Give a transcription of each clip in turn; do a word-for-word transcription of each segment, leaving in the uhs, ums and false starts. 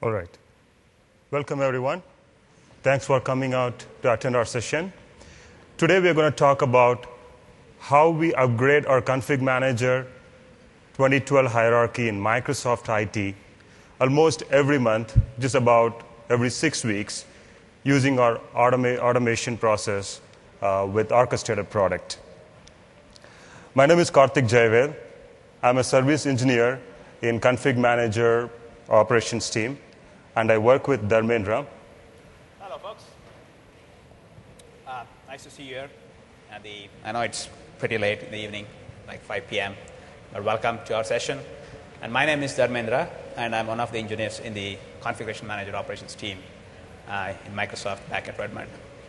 All right. Welcome, everyone. Thanks for coming out to attend our session. Today, we're going to talk about how we upgrade our Config Manager twenty twelve hierarchy in Microsoft I T almost every month, just about every six weeks, using our automa automation process uh, with Orchestrator product. My name is Karthik Jaivel. I'm a service engineer in Config Manager operations team, and I work with Dharmendra. Hello, folks. Uh, nice to see you here. At the, I know it's pretty late in the evening, like five p m, but welcome to our session. And my name is Dharmendra, and I'm one of the engineers in the Configuration Manager operations team uh, in Microsoft back at Redmond.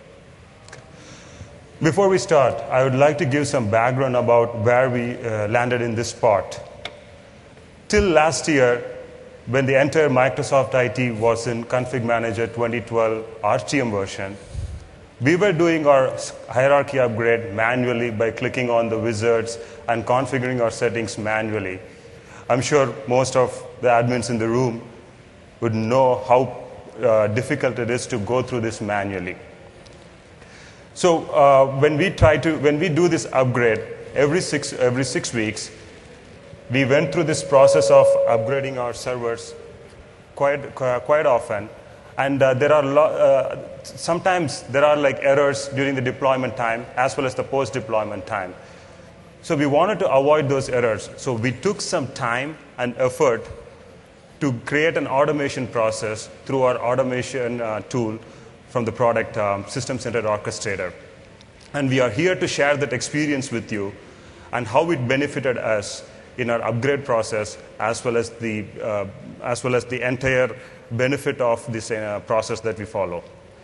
Before we start, I would like to give some background about where we uh, landed in this spot. Till last year, when the entire Microsoft I T was in Config Manager twenty twelve R T M version, we were doing our hierarchy upgrade manually by clicking on the wizards and configuring our settings manually. I'm sure most of the admins in the room would know how uh, difficult it is to go through this manually. So uh, when we try to, when we do this upgrade every six every six weeks, we went through this process of upgrading our servers quite quite often, and uh, there are lo uh, sometimes there are like errors during the deployment time as well as the post deployment time. So we wanted to avoid those errors. So we took some time and effort to create an automation process through our automation uh, tool from the product um, System Center Orchestrator. And we are here to share that experience with you and how it benefited us in our upgrade process, as well as the, uh, as well as the entire benefit of this uh, process that we follow.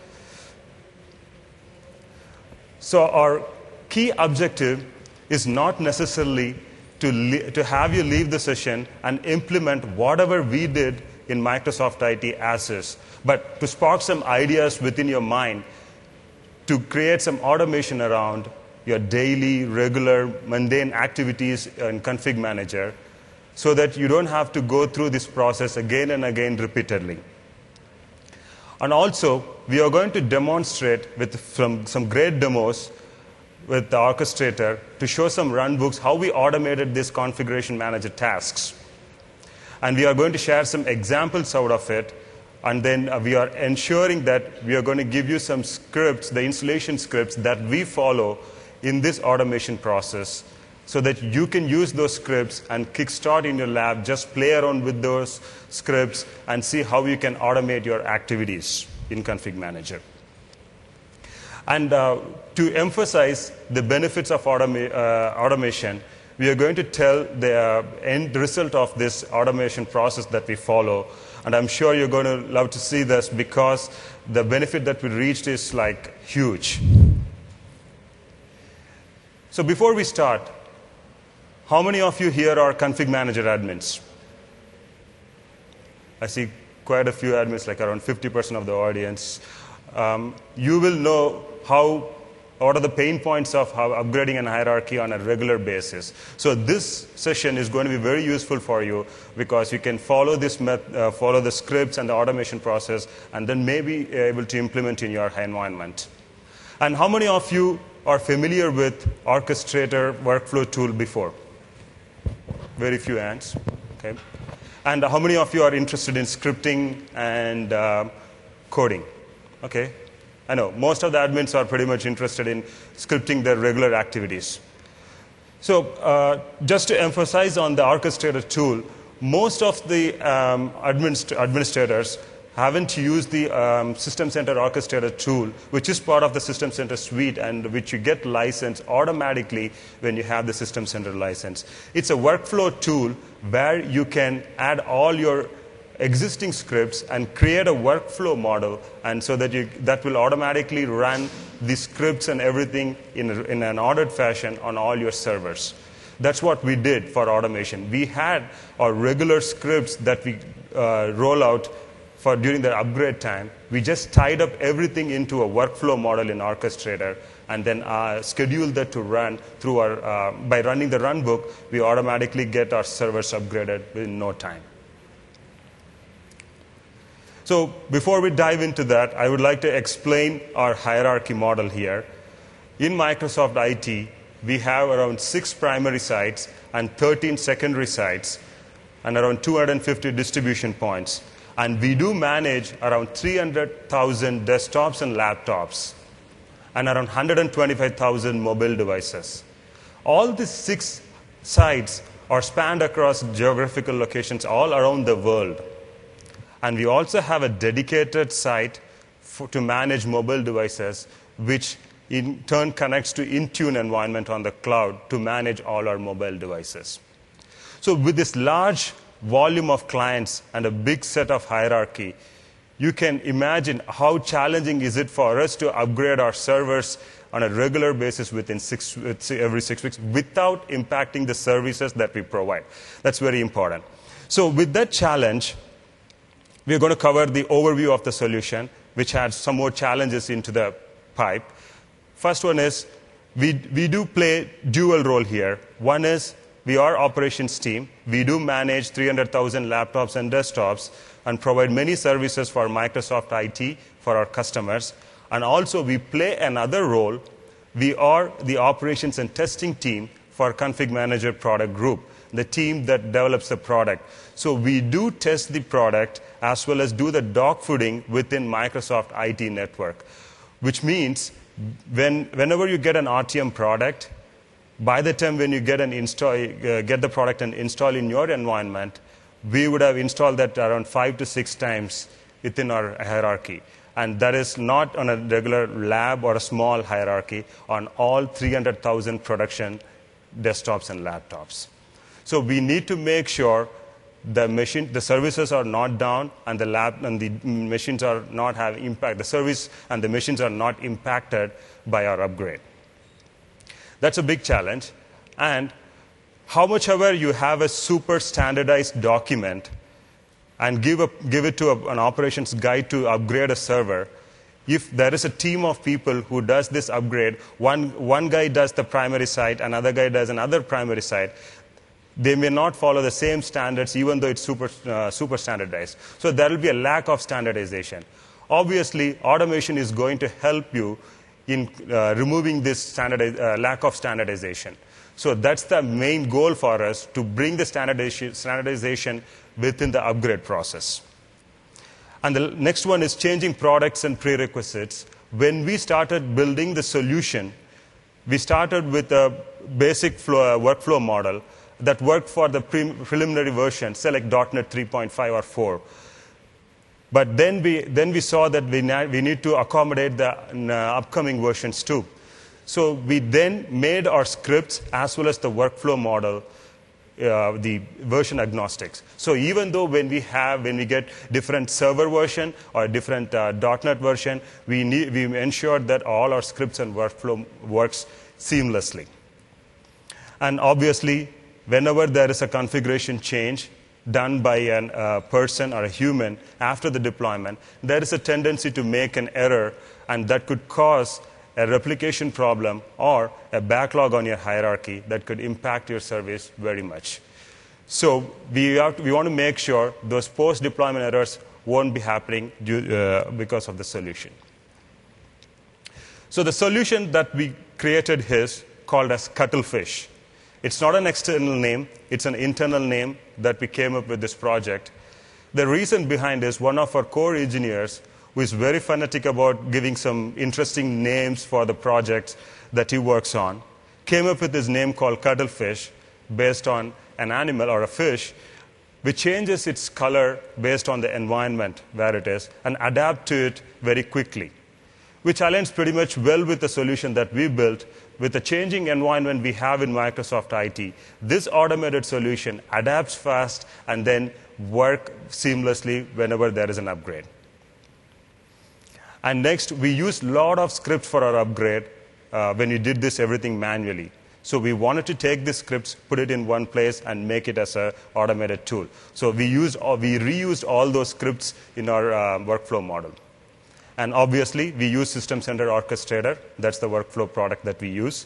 So our key objective is not necessarily to, to have you leave the session and implement whatever we did in Microsoft I T as is, but to spark some ideas within your mind to create some automation around your daily, regular, mundane activities in Config Manager so that you don't have to go through this process again and again repeatedly. And also, we are going to demonstrate with some, some great demos with the Orchestrator to show some runbooks how we automated these Configuration Manager tasks. And we are going to share some examples out of it, and then uh, we are ensuring that we are going to give you some scripts, the installation scripts that we follow in this automation process so that you can use those scripts and kickstart in your lab, just play around with those scripts and see how you can automate your activities in Config Manager. And uh, to emphasize the benefits of automa uh, automation, we are going to tell the uh, end result of this automation process that we follow. And I'm sure you're going to love to see this because the benefit that we reached is like huge. So before we start, how many of you here are Config Manager admins? I see quite a few admins, like around fifty percent of the audience. Um, you will know how, what are the pain points of how upgrading an hierarchy on a regular basis. So this session is going to be very useful for you because you can follow this met uh, follow the scripts and the automation process, and then maybe able to implement in your environment. And how many of you are familiar with Orchestrator workflow tool before? Very few hands. Okay. And how many of you are interested in scripting and uh, coding? Okay. I know most of the admins are pretty much interested in scripting their regular activities. So uh, just to emphasize on the Orchestrator tool, most of the um, administ administrators haven't used the um, System Center Orchestrator tool, which is part of the System Center suite and which you get licensed automatically when you have the System Center license. It's a workflow tool where you can add all your existing scripts and create a workflow model, and so that you, that will automatically run the scripts and everything in, a, in an ordered fashion on all your servers. That's what we did for automation. We had our regular scripts that we uh, roll out for during the upgrade time. We just tied up everything into a workflow model in Orchestrator and then uh, scheduled that to run through our, uh, by running the runbook, we automatically get our servers upgraded in no time. So before we dive into that, I would like to explain our hierarchy model here. In Microsoft I T, we have around six primary sites and thirteen secondary sites and around two hundred fifty distribution points. And we do manage around three hundred thousand desktops and laptops and around one hundred twenty-five thousand mobile devices. All these six sites are spanned across geographical locations all around the world. And we also have a dedicated site for, to manage mobile devices, which in turn connects to Intune environment on the cloud to manage all our mobile devices. So with this large volume of clients and a big set of hierarchy, you can imagine how challenging is it for us to upgrade our servers on a regular basis within six, every six weeks without impacting the services that we provide. That's very important. So with that challenge, we're going to cover the overview of the solution, which has some more challenges into the pipe. First one is, we, we do play dual role here. One is, we are operations team. We do manage three hundred thousand laptops and desktops and provide many services for Microsoft I T for our customers. And also, we play another role. We are the operations and testing team for Config Manager product group, the team that develops the product. So we do test the product as well as do the dogfooding within Microsoft I T network, which means when, whenever you get an R T M product, by the time when you get, an install, uh, get the product and install in your environment, we would have installed that around five to six times within our hierarchy. And that is not on a regular lab or a small hierarchy, on all three hundred thousand production desktops and laptops. So we need to make sure the machine, the services are not down, and the lab and the machines are not have impact. The service and the machines are not impacted by our upgrade. That's a big challenge. And how much ever you have a super standardized document and give, a, give it to a, an operations guide to upgrade a server, if there is a team of people who does this upgrade, one, one guy does the primary site, another guy does another primary site, they may not follow the same standards even though it's super, uh, super standardized. So there will be a lack of standardization. Obviously, automation is going to help you in uh, removing this standardiz- uh, lack of standardization. So that's the main goal for us, to bring the standardization, standardization within the upgrade process. And the next one is changing products and prerequisites. When we started building the solution, we started with a basic flow, uh, workflow model that worked for the pre- preliminary version, say like dot net three point five or four. But then we, then we saw that we, na- we need to accommodate the uh, upcoming versions too. So we then made our scripts as well as the workflow model uh, the version agnostics. So even though when we have, when we get different server version or different uh, dot net version, we, need, we ensured that all our scripts and workflow works seamlessly. And obviously, whenever there is a configuration change done by a uh, person or a human after the deployment, there is a tendency to make an error, and that could cause a replication problem or a backlog on your hierarchy that could impact your service very much. So we, have to, we want to make sure those post-deployment errors won't be happening due, uh, because of the solution. So the solution that we created is called as Cuttlefish. It's not an external name. It's an internal name that we came up with this project. The reason behind is one of our core engineers, who is very fanatic about giving some interesting names for the projects that he works on, came up with this name called Cuttlefish, based on an animal or a fish, which changes its color based on the environment where it is and adapt to it very quickly, which aligns pretty much well with the solution that we built. With the changing environment we have in Microsoft I T, this automated solution adapts fast and then work seamlessly whenever there is an upgrade. And next, we used a lot of scripts for our upgrade uh, when we did this everything manually. So we wanted to take the scripts, put it in one place, and make it as an automated tool. So we, used, uh, we reused all those scripts in our uh, workflow model. And obviously, we use System Center Orchestrator. That's the workflow product that we use.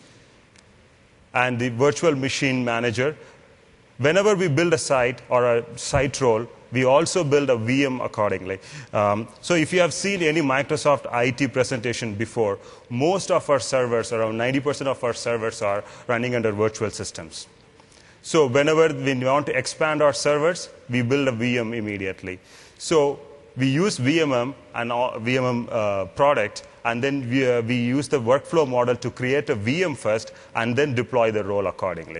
And the Virtual Machine Manager. Whenever we build a site or a site role, we also build a V M accordingly. Um, so if you have seen any Microsoft I T presentation before, most of our servers, around ninety percent of our servers are running under virtual systems. So whenever we want to expand our servers, we build a V M immediately. So we use V M M and V M M uh, product, and then we, uh, we use the workflow model to create a V M first and then deploy the role accordingly.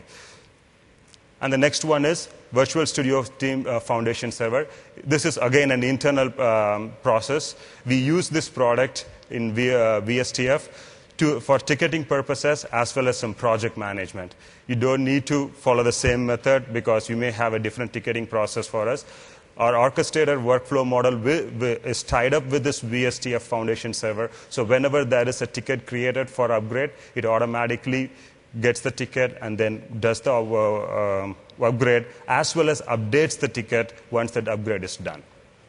And the next one is Virtual Studio Team uh, Foundation Server. This is, again, an internal um, process. We use this product in v, uh, V S T F to, for ticketing purposes as well as some project management. You don't need to follow the same method because you may have a different ticketing process for us. Our orchestrator workflow model is tied up with this V S T F Foundation Server. So whenever there is a ticket created for upgrade, it automatically gets the ticket and then does the uh, um, upgrade, as well as updates the ticket once that upgrade is done.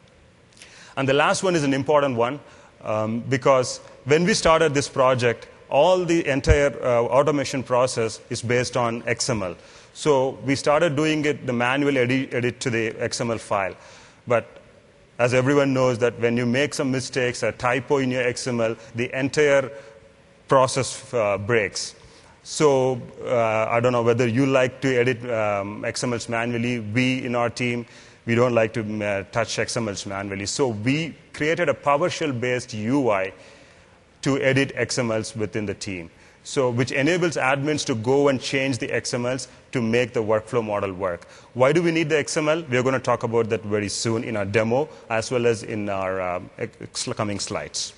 And the last one is an important one, um, because when we started this project, all the entire uh, automation process is based on X M L. So we started doing it, the manual edit, edit to the X M L file. But as everyone knows, that when you make some mistakes, a typo in your X M L, the entire process uh, breaks. So uh, I don't know whether you like to edit um, X M Ls manually. We, in our team, we don't like to uh, touch X M Ls manually. So we created a PowerShell-based U I to edit X M Ls within the team, so which enables admins to go and change the X M Ls to make the workflow model work. Why do we need the X M L? We're going to talk about that very soon in our demo, as well as in our um, coming slides.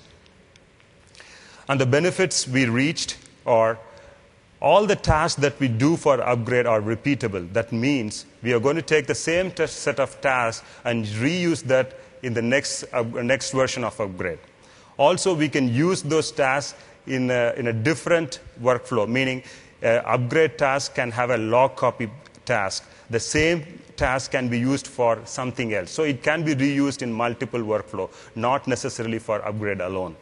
And the benefits we reached are all the tasks that we do for upgrade are repeatable. That means we are going to take the same set of tasks and reuse that in the next, uh, next version of upgrade. Also, we can use those tasks in a, in a different workflow, meaning uh, upgrade task can have a log copy task. The same task can be used for something else. So it can be reused in multiple workflow, not necessarily for upgrade alone.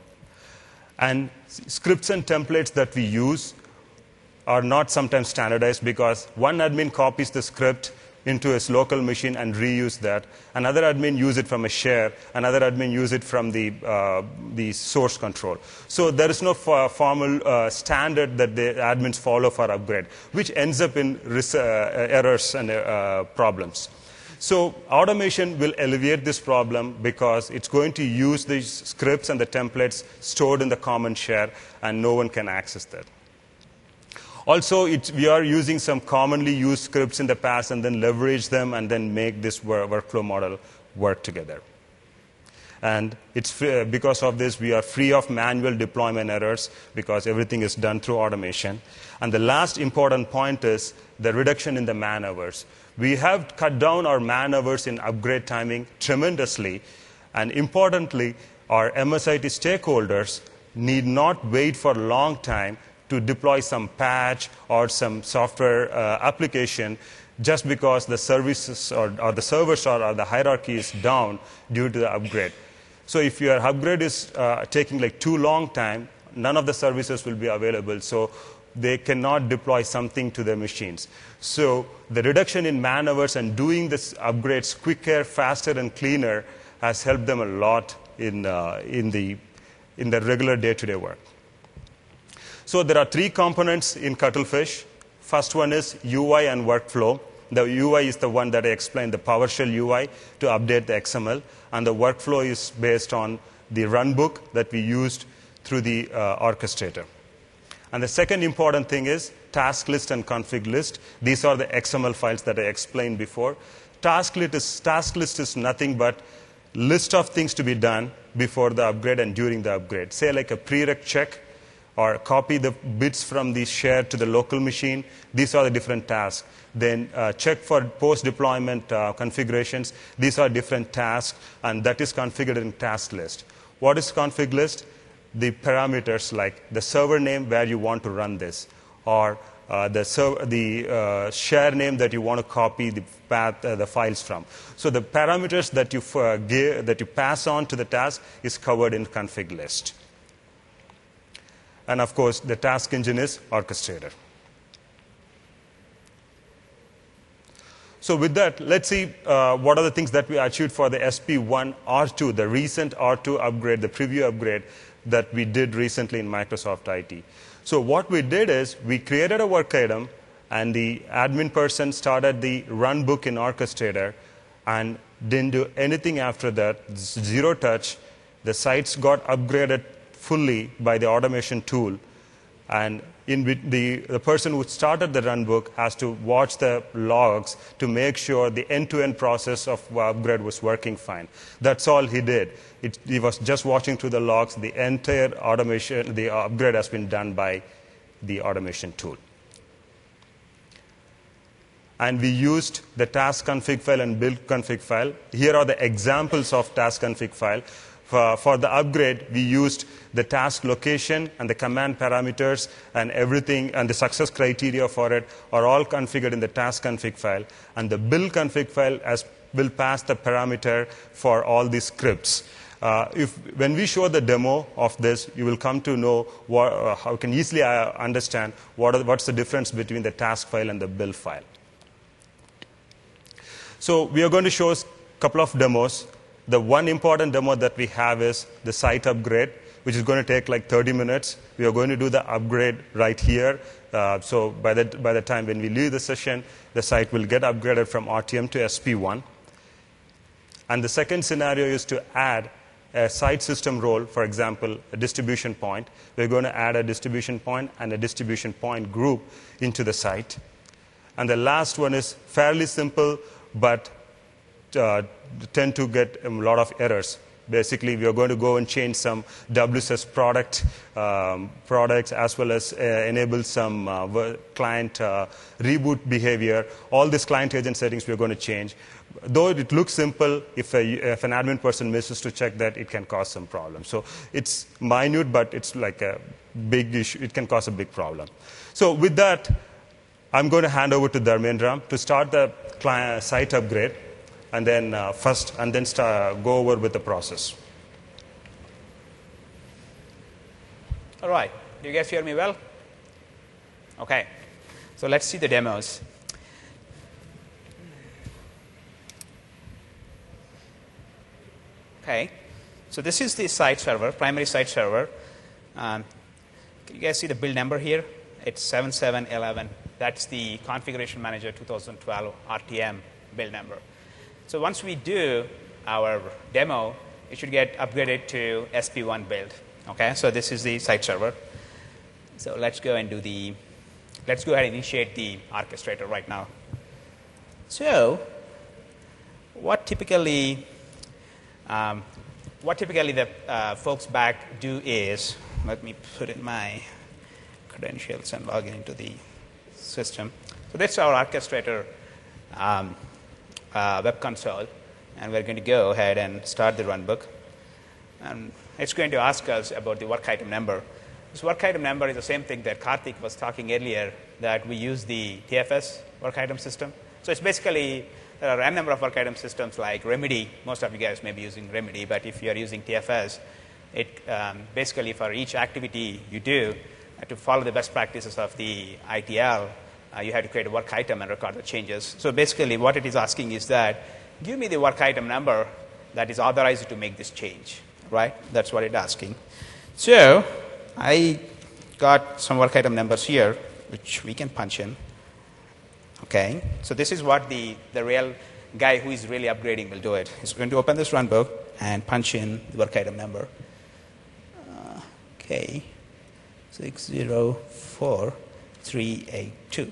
And scripts and templates that we use are not sometimes standardized, because one admin copies the script into his local machine and reuse that. Another admin use it from a share. Another admin use it from the, uh, the source control. So there is no f formal uh, standard that the admins follow for upgrade, which ends up in res uh, errors and uh, problems. So automation will alleviate this problem because it's going to use these scripts and the templates stored in the common share, and no one can access that. Also, it, we are using some commonly used scripts in the past and then leverage them and then make this work, workflow model work together. And it's free, because of this, we are free of manual deployment errors because everything is done through automation. And the last important point is the reduction in the man hours. We have cut down our man hours in upgrade timing tremendously. And importantly, our M S I T stakeholders need not wait for a long time to deploy some patch or some software uh, application just because the services or, or the servers or, or the hierarchy is down due to the upgrade. So if your upgrade is uh, taking like too long time, none of the services will be available, so they cannot deploy something to their machines. So the reduction in man hours and doing this upgrades quicker, faster, and cleaner has helped them a lot in, uh, in, the, in the regular day-to-day work. So there are three components in Cuttlefish. First one is U I and workflow. The U I is the one that I explained, the PowerShell U I, to update the X M L. And the workflow is based on the runbook that we used through the uh, orchestrator. And the second important thing is task list and config list. These are the X M L files that I explained before. Task list is, task list is nothing but list of things to be done before the upgrade and during the upgrade. Say like a prereq check, or copy the bits from the share to the local machine. These are the different tasks. Then uh, check for post-deployment uh, configurations. These are different tasks, and that is configured in task list. What is config list? The parameters like the server name where you want to run this, or uh, the, server, the uh, share name that you want to copy the path, uh, the files from. So the parameters that you, uh, give, that you pass on to the task is covered in config list. And of course, the task engine is orchestrator. So with that, let's see uh, what are the things that we achieved for the S P one R two, the recent R two upgrade, the preview upgrade that we did recently in Microsoft I T. So what we did is we created a work item, and the admin person started the run book in Orchestrator and didn't do anything after that, zero touch. The sites got upgraded fully by the automation tool. And in the, the person who started the run book has to watch the logs to make sure the end-to-end process of upgrade was working fine. That's all he did. It, he was just watching through the logs. The entire automation, the upgrade has been done by the automation tool. And we used the task config file and build config file. Here are the examples of task config file. For, for the upgrade, we used the task location and the command parameters and everything, and the success criteria for it are all configured in the task config file. And the build config file has, will pass the parameter for all these scripts. Uh, if, when we show the demo of this, you will come to know what, uh, how you can easily uh, understand what are, what's the difference between the task file and the build file. So we are going to show a couple of demos. The one important demo that we have is the site upgrade, which is going to take like thirty minutes. We are going to do the upgrade right here. Uh, so by the, by the time when we leave the session, the site will get upgraded from R T M to S P one. And the second scenario is to add a site system role, for example, a distribution point. We're going to add a distribution point and a distribution point group into the site. And the last one is fairly simple, but uh, tend to get a lot of errors. Basically, we are going to go and change some W S S product um, products, as well as uh, enable some uh, client uh, reboot behavior. All these client agent settings we are going to change. Though it looks simple, if, a, if an admin person misses to check that, it can cause some problems. So it's minute, but it's like a big issue. It can cause a big problem. So with that, I'm going to hand over to Dharmendra to start the client site upgrade, and then uh, first, and then start, go over with the process. All right. Do you guys hear me well? Okay. So let's see the demos. Okay. So this is the site server, primary site server. Um, can you guys see the build number here? It's seven seven one one. That's the Configuration Manager twenty twelve R T M build number. So once we do our demo, it should get upgraded to S P one build. Okay, so this is the site server. So let's go and do the, let's go ahead and initiate the orchestrator right now. So what typically, um, what typically the uh, folks back do is, let me put in my credentials and log in into the system. So that's our orchestrator um, uh, web console, and we're going to go ahead and start the runbook. And it's going to ask us about the work item number. This work item number is the same thing that Karthik was talking earlier, that we use the T F S work item system. So it's basically, there are a number of work item systems like Remedy. Most of you guys may be using Remedy, but if you are using T F S, it um, basically for each activity you do, uh, to follow the best practices of the I T L, uh, you have to create a work item and record the changes. So basically what it is asking is that, give me the work item number that is authorized to make this change, right? That's what it's asking. So I got some work item numbers here, which we can punch in. Okay, so this is what the, the real guy who is really upgrading will do it. He's going to open this runbook and punch in the work item number. Uh, okay, six zero four three eight two.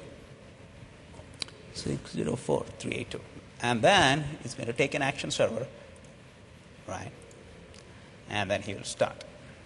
six zero four three eight two. And then he's going to take an action server, right? And then he will start.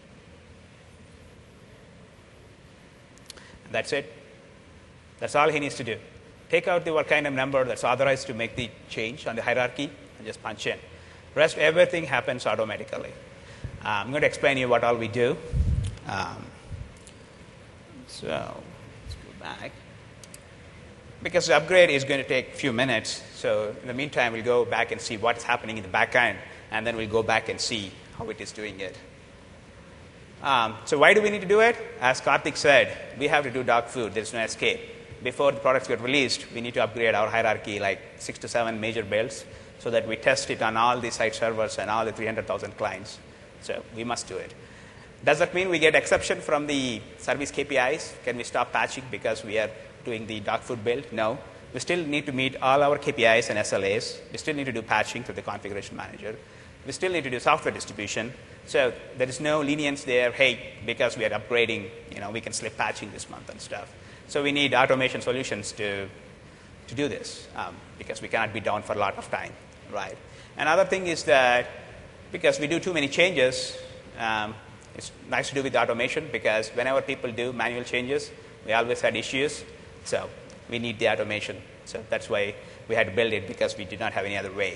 That's it. That's all he needs to do. Take out the work item number that's authorized to make the change on the hierarchy and just punch in. Rest, everything happens automatically. Uh, I'm going to explain to you what all we do. Um, so let's go back. Because the upgrade is going to take a few minutes, so in the meantime, we'll go back and see what's happening in the back end, and then we'll go back and see how it is doing it. Um, so why do we need to do it? As Karthik said, we have to do dog food. There's no escape. before the products get released, we need to upgrade our hierarchy like six to seven major builds so that we test it on all the site servers and all the three hundred thousand clients. So we must do it. Does that mean we get exception from the service K P Is? Can we stop patching because we are doing the dog food build? No. We still need to meet all our K P Is and S L As. We still need to do patching through the configuration manager. We still need to do software distribution. So there is no lenience there, hey, because we are upgrading, you know, we can slip patching this month and stuff. So we need automation solutions to, to do this um, because we cannot be down for a lot of time, right? Another thing is that because we do too many changes, um, it's nice to do with automation because whenever people do manual changes, we always had issues. So we need the automation. So that's why we had to build it because we did not have any other way.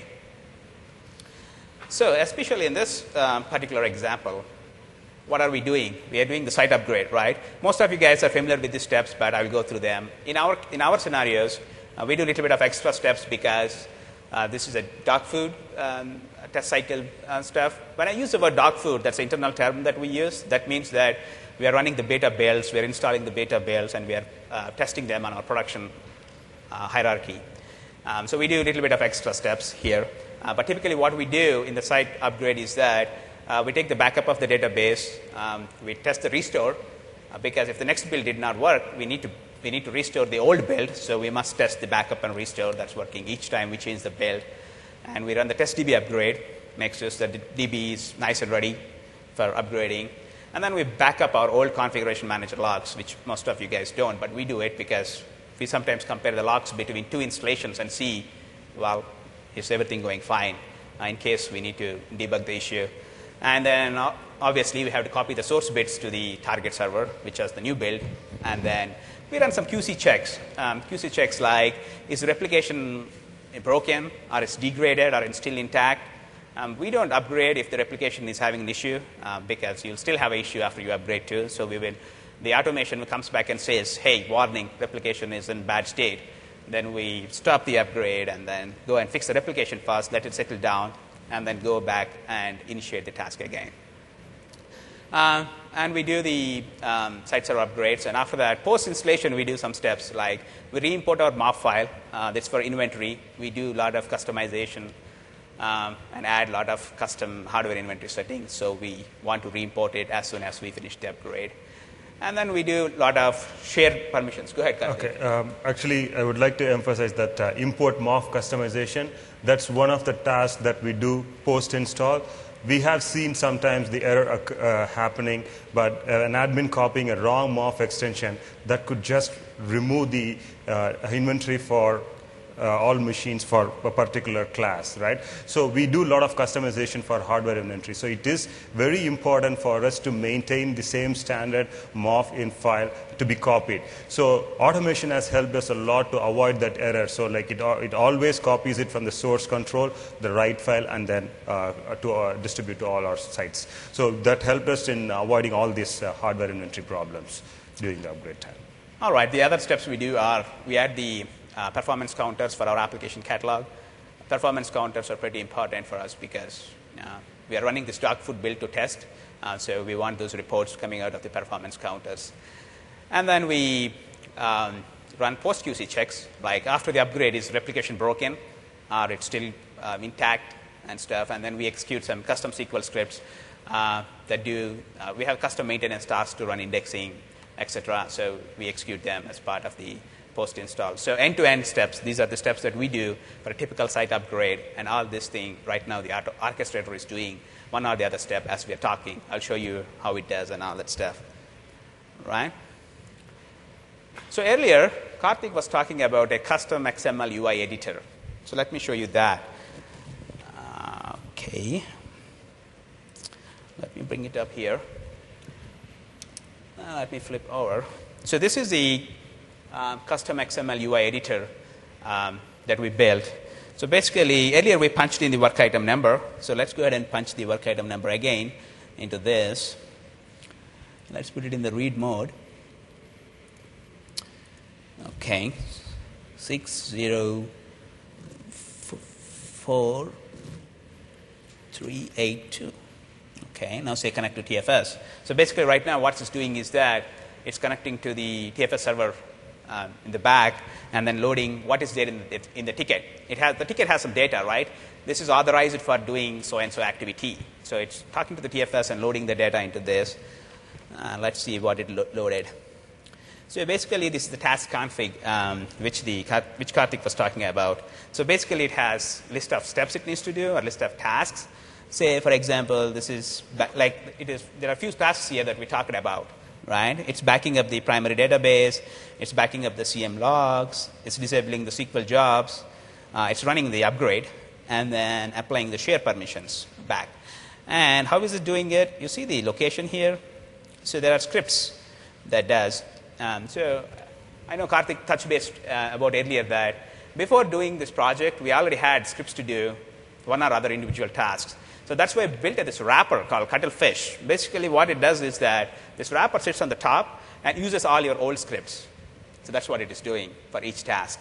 So especially in this um, particular example, what are we doing? We are doing the site upgrade, right? Most of you guys are familiar with these steps, but I will go through them. In our, in our scenarios, uh, we do a little bit of extra steps because uh, this is a dog food um, test cycle uh, stuff. When I use the word dog food, that's an internal term that we use. That means that we are running the beta builds, we are installing the beta builds, and we are uh, testing them on our production uh, hierarchy. Um, so we do a little bit of extra steps here. Uh, but typically what we do in the site upgrade is that uh, we take the backup of the database, um, we test the restore, uh, because if the next build did not work, we need to we need to restore the old build, so we must test the backup and restore that's working each time we change the build. And we run the test D B upgrade, makes sure that the D B is nice and ready for upgrading. And then we back up our old configuration manager logs, which most of you guys don't, but we do it because we sometimes compare the logs between two installations and see, well, is everything going fine uh, in case we need to debug the issue. And then uh, obviously we have to copy the source bits to the target server, which has the new build. And then we run some Q C checks. Um, Q C checks like, is the replication broken, or is degraded, or it's still intact? Um, we don't upgrade if the replication is having an issue uh, because you'll still have an issue after you upgrade too. So we will, the automation comes back and says, hey, warning, replication is in bad state. Then we stop the upgrade and then go and fix the replication first, let it settle down, and then go back and initiate the task again. Uh, and we do the um, site server upgrades. And after that, post-installation, we do some steps like we re-import our M O F file. Uh, that's for inventory. We do a lot of customization um, and add a lot of custom hardware inventory settings. So we want to re-import it as soon as we finish the upgrade. And then we do a lot of shared permissions. Go ahead, Karthik. Okay. Um, actually, I would like to emphasize that uh, import M O F customization, that's one of the tasks that we do post-install. We have seen sometimes the error uh, happening, but uh, an admin copying a wrong M O F extension that could just remove the uh, inventory for Uh, all machines for a particular class, right? So we do a lot of customization for hardware inventory. So it is very important for us to maintain the same standard M O F in file to be copied. So automation has helped us a lot to avoid that error. So like it, it always copies it from the source control, the write file, and then uh, to uh, distribute to all our sites. So that helped us in avoiding all these uh, hardware inventory problems during the upgrade time. All right. The other steps we do are we add the Uh, performance counters for our application catalog. Performance counters are pretty important for us because uh, we are running this dog food build to test, uh, so we want those reports coming out of the performance counters. And then we um, run post-Q C checks, like after the upgrade, is replication broken, or it's still uh, intact and stuff, and then we execute some custom S Q L scripts uh, that do, uh, we have custom maintenance tasks to run indexing, et cetera, so we execute them as part of the post-install. So end-to-end steps, these are the steps that we do for a typical site upgrade, and all this thing right now the orchestrator is doing one or the other step as we are talking. I'll show you how it does and all that stuff, right? So earlier, Karthik was talking about a custom X M L U I editor. So let me show you that. Uh, okay. Let me bring it up here. Uh, let me flip over. So this is the Um, custom X M L U I editor um, that we built. So basically, earlier we punched in the work item number. So let's go ahead and punch the work item number again into this. Let's put it in the read mode. Okay, six zero four three eight two. Okay, now say connect to T F S. So basically, right now, what it's doing is that it's connecting to the T F S server um, in the back, and then loading what is there in the, in the ticket. It has, the ticket has some data, right? This is authorized for doing so-and-so activity. So it's talking to the T F S and loading the data into this. Uh, let's see what it lo- loaded. So basically, this is the task config, um, which the which Karthik was talking about. So basically, it has list of steps it needs to do or list of tasks. Say, for example, this is ba- like it is. There are a few tasks here that we talked about, right? It's backing up the primary database. It's backing up the C M logs. It's disabling the S Q L jobs. Uh, it's running the upgrade, and then applying the share permissions back. And how is it doing it? You see the location here. So there are scripts that does. Um, so I know Karthik touched base uh, about earlier that before doing this project, we already had scripts to do one or other individual tasks. So that's why I built this wrapper called Cuttlefish. Basically, what it does is that this wrapper sits on the top and uses all your old scripts. So that's what it is doing for each task.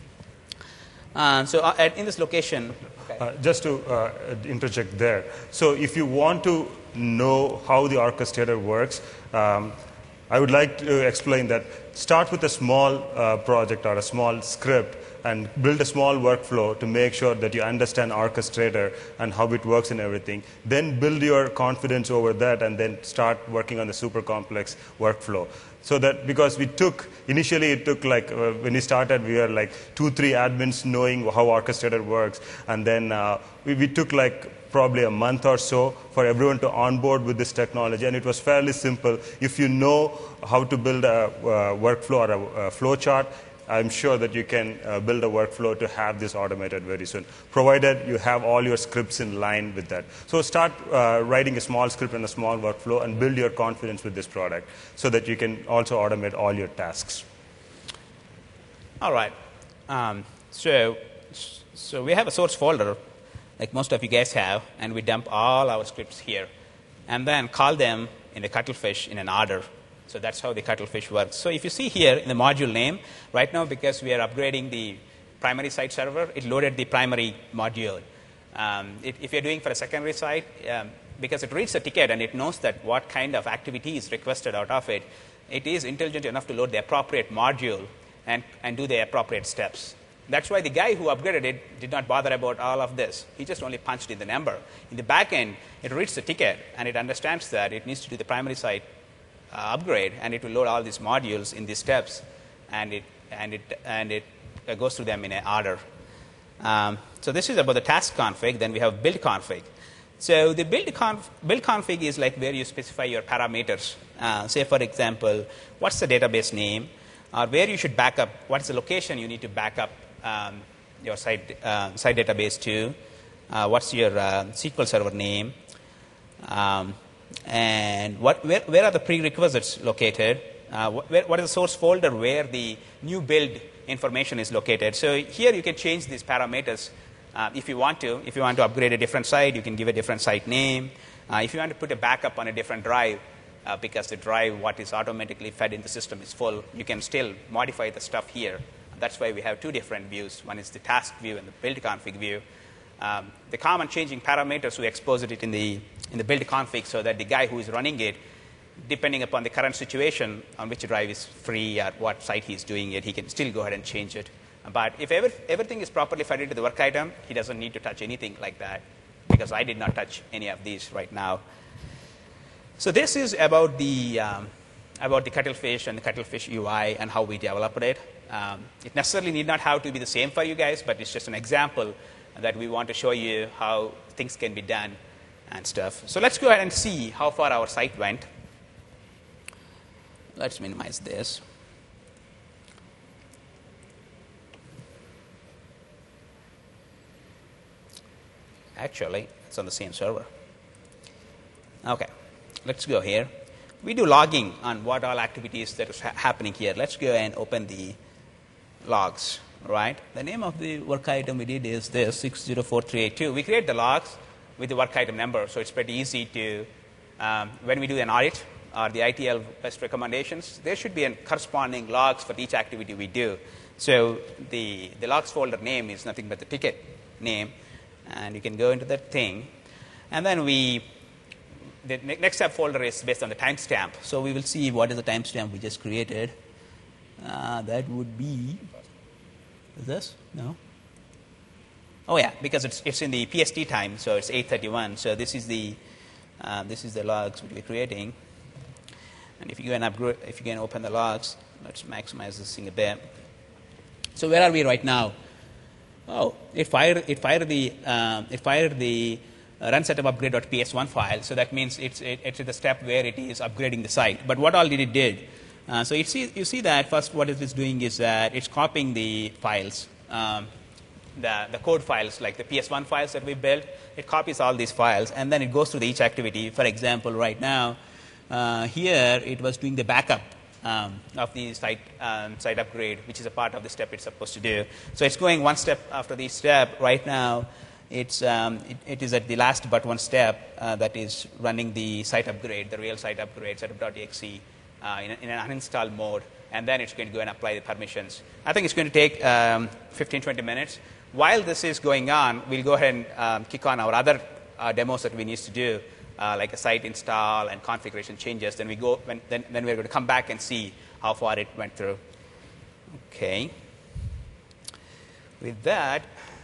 Uh, so uh, in this location, okay. uh, just to uh, interject there. So if you want to know how the orchestrator works, um, I would like to explain that start with a small uh, project or a small script and build a small workflow to make sure that you understand orchestrator and how it works and everything. Then build your confidence over that and then start working on the super complex workflow. So that because we took, initially it took like, uh, when we started, we were like two, three admins knowing how orchestrator works. And then uh, we, we took like probably a month or so for everyone to onboard with this technology. And it was fairly simple. If you know how to build a uh, workflow or a, a flow chart, I'm sure that you can uh, build a workflow to have this automated very soon, provided you have all your scripts in line with that. So start uh, writing a small script and a small workflow and build your confidence with this product so that you can also automate all your tasks. All right. Um, so, so we have a source folder, like most of you guys have, and we dump all our scripts here, and then call them in the Cuttlefish in an order. So that's how the Cuttlefish works. So if you see here in the module name, right now because we are upgrading the primary site server, it loaded the primary module. Um, it, if you're doing for a secondary site, um, because it reads the ticket and it knows that what kind of activity is requested out of it, it is intelligent enough to load the appropriate module and, and do the appropriate steps. That's why the guy who upgraded it did not bother about all of this. He just only punched in the number. In the back end, it reads the ticket and it understands that it needs to do the primary site Uh, upgrade, and it will load all these modules in these steps, and it and it and it uh, goes through them in an order. Um, so this is about the task config. Then we have build config. So the build conf, build config is like where you specify your parameters. Uh, say for example, what's the database name, or where you should back up. What's the location you need to back up um, your site uh, site database to? Uh, what's your uh, S Q L server name? Um, And what, where, where are the prerequisites located? Uh, where, what is the source folder where the new build information is located? So here you can change these parameters uh, if you want to. If you want to upgrade a different site, you can give a different site name. Uh, if you want to put a backup on a different drive, uh, because the drive what is automatically fed in the system is full, you can still modify the stuff here. That's why we have two different views. One is the task view and the build config view. Um, the common changing parameters, we expose it in the in the build config so that the guy who is running it, depending upon the current situation on which drive is free or what site he's doing it, he can still go ahead and change it. But if ever, everything is properly fed into the work item, he doesn't need to touch anything like that, because I did not touch any of these right now. So this is about the um, about the Cuttlefish and the Cuttlefish U I and how we developed it. Um, it necessarily need not have to be the same for you guys, but it's just an example that we want to show you how things can be done and stuff. So let's go ahead and see how far our site went. Let's minimize this. Actually, it's on the same server. Okay, let's go here. We do logging on what all activities that is ha- happening here. Let's go and open the logs. Right? The name of the work item we did is this, six zero four three eight two. We create the logs with the work item number, so it's pretty easy to, um, when we do an audit or the I T L best recommendations, there should be a corresponding logs for each activity we do. So the, the logs folder name is nothing but the ticket name, and you can go into that thing. And then we, the next step folder is based on the timestamp. So we will see what is the timestamp we just created. Uh, that would be this? No? Oh yeah, because it's it's in the P S T time, so it's eight thirty-one. So this is the uh, this is the logs which we're creating. And if you can upgrade, if you can open the logs, let's maximize this thing a bit. So where are we right now? Oh, it fired it fired the um, it fired the uh, run setup upgrade.ps one file. So that means it's it, it's at the step where it is upgrading the site. But what all did it did? Uh, so you see you see that first what it is doing is that it's copying the files. Um, The, the code files, like the P S one files that we built, it copies all these files, and then it goes through the each activity. For example, right now, uh, here it was doing the backup um, of the site, um, site upgrade, which is a part of the step it's supposed to do. So it's going one step after the step. Right now, it's, um, it, it is at the last but one step uh, that is running the site upgrade, the real site upgrade, setup.exe, uh, in, a, in an uninstall mode, and then it's going to go and apply the permissions. I think it's going to take um, fifteen, twenty minutes. While this is going on, we'll go ahead and um, kick on our other uh, demos that we need to do, uh, like a site install and configuration changes. Then we go, when, then, then we're going to come back and see how far it went through. Okay. With that,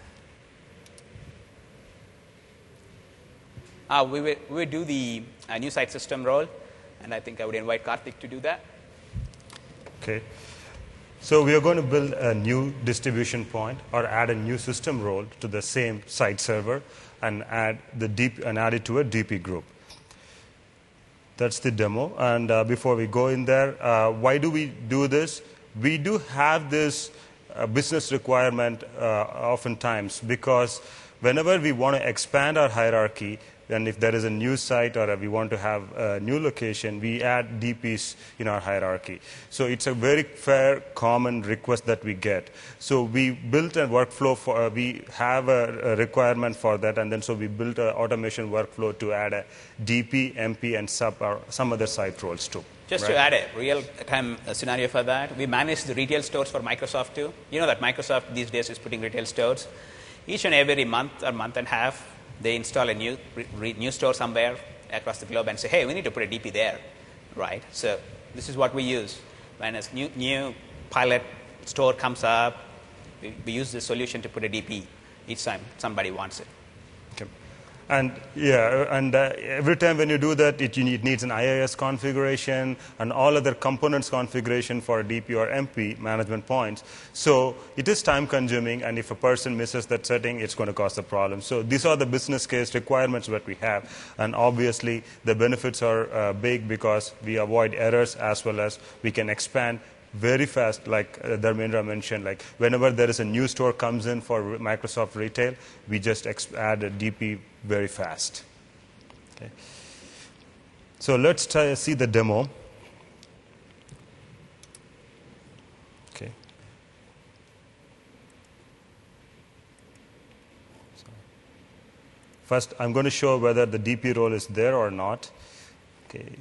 uh, we will we will do the uh, new site system role, and I think I would invite Karthik to do that. Okay. So we are going to build a new distribution point or add a new system role to the same site server and add the D P, and add it to a D P group. That's the demo. And uh, before we go in there, uh, why do we do this? We do have this uh, business requirement uh, oftentimes because whenever we want to expand our hierarchy, and if there is a new site or we want to have a new location, we add D Ps in our hierarchy. So it's a very fair, common request that we get. So we built a workflow for, uh, we have a, a requirement for that, and then so we built an automation workflow to add a D P, M P, and sub, or some other site roles too. Just right? to add a real-time scenario for that, we manage the retail stores for Microsoft too. You know that Microsoft these days is putting retail stores. Each and every month or month and a half, they install a new re, new store somewhere across the globe and say, hey, we need to put a D P there, right? So this is what we use. When a new, new pilot store comes up, we, we use this solution to put a D P each time somebody wants it. Okay. And yeah, and uh, every time when you do that, it, you need, it needs an I I S configuration and all other components configuration for D P or M P management points. So it is time consuming, and if a person misses that setting, it's going to cause a problem. So these are the business case requirements that we have, and obviously the benefits are uh, big because we avoid errors as well as we can expand very fast, like uh, Dharmendra mentioned. Like whenever there is a new store comes in for Microsoft Retail, we just ex- add a D P very fast. Okay. So let's try see the demo. Okay. Sorry. First, I'm going to show whether the D P role is there or not. Okay.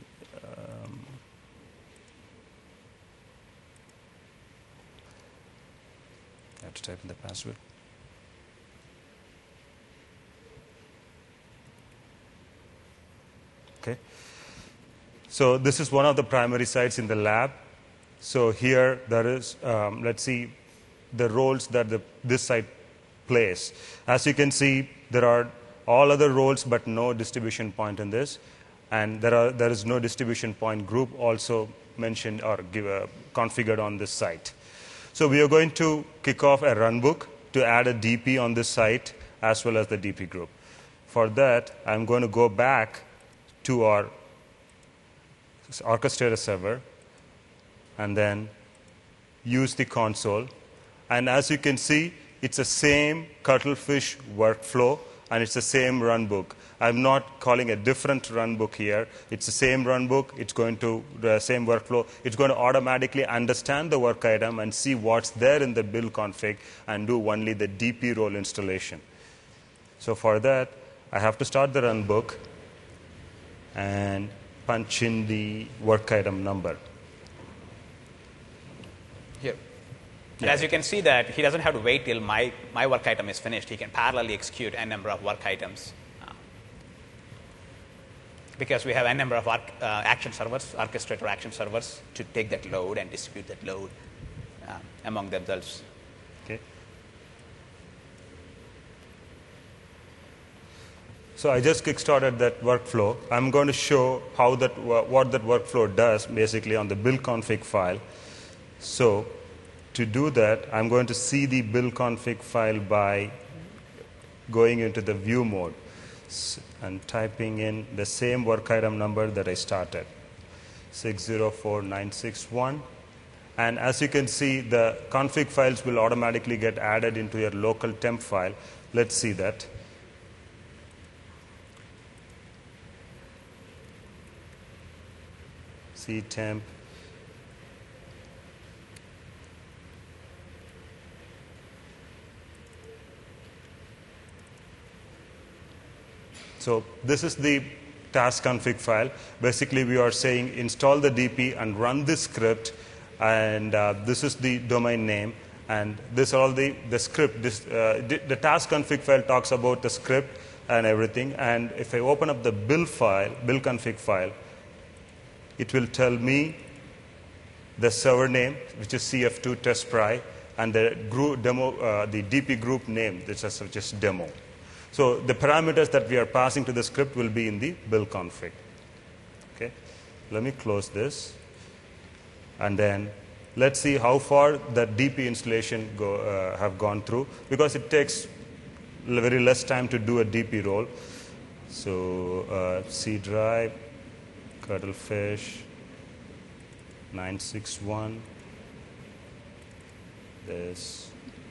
To type in the password. Okay. So this is one of the primary sites in the lab. So here there is, um, let's see, the roles that the, this site plays. As you can see, there are all other roles but no distribution point in this. And there, are, there is no distribution point group also mentioned or give a, configured on this site. So we are going to kick off a runbook to add a D P on this site as well as the D P group. For that, I'm going to go back to our orchestrator server and then use the console. And as you can see, it's the same cuttlefish workflow and it's the same runbook. I'm not calling a different runbook here. It's the same runbook. It's going to the same workflow. It's going to automatically understand the work item and see what's there in the build config and do only the D P role installation. So for that, I have to start the runbook and punch in the work item number. Here. And as you can see that he doesn't have to wait till my, my work item is finished. He can parallelly execute n number of work items. Because we have a number of arc, uh, action servers, orchestrator action servers, to take that load and distribute that load uh, among themselves. Okay. So I just kickstarted that workflow. I'm going to show how that what that workflow does basically on the build config file. So to do that, I'm going to see the build config file by going into the view mode and typing in the same work item number that I started, six zero four nine six one. And as you can see, the config files will automatically get added into your local temp file. Let's see that. C temp. So this is the task config file. Basically, we are saying install the D P and run this script, and uh, this is the domain name, and this all the the script. This uh, the, the task config file talks about the script and everything. And if I open up the build file, build config file, it will tell me the server name, which is C F two test pry, and the group demo, uh, the D P group name, which is just demo. So the parameters that we are passing to the script will be in the build config. Okay, let me close this, and then let's see how far that D P installation go, uh, have gone through, because it takes very less time to do a D P role. So uh, C drive, Cuttlefish, nine six one, this.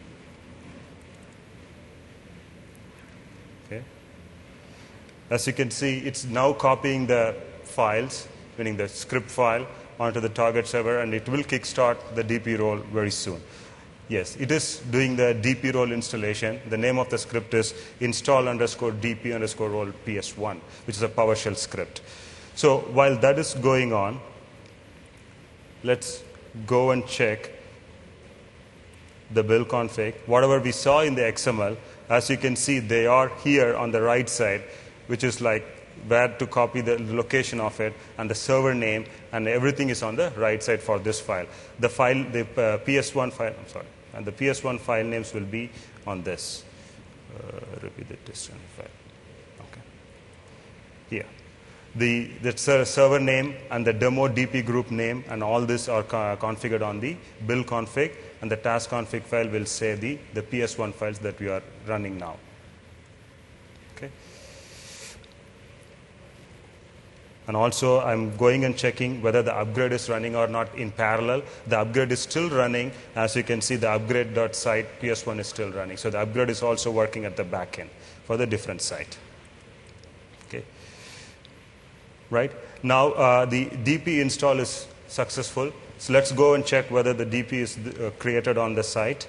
Okay. As you can see, it's now copying the files, meaning the script file, onto the target server, and it will kickstart the D P role very soon. Yes, it is doing the D P role installation. The name of the script is install underscore dp underscore role P S one, which is a PowerShell script. So while that is going on, let's go and check the build config. Whatever we saw in the X M L, as you can see, they are here on the right side, which is like where to copy the location of it, and the server name, and everything is on the right side for this file. The file, the uh, P S one file, I'm sorry, and the P S one file names will be on this. Uh, repeat the test file. Okay. Here. The, the server name and the demo D P group name and all this are co configured on the build config, and the task config file will say the, the P S one files that we are running now. Okay. And also, I'm going and checking whether the upgrade is running or not in parallel. The upgrade is still running. As you can see, the upgrade.site P S one is still running. So the upgrade is also working at the back end for the different site. Okay. Right? Now, uh, the D P install is successful. So let's go and check whether the D P is uh, created on the site.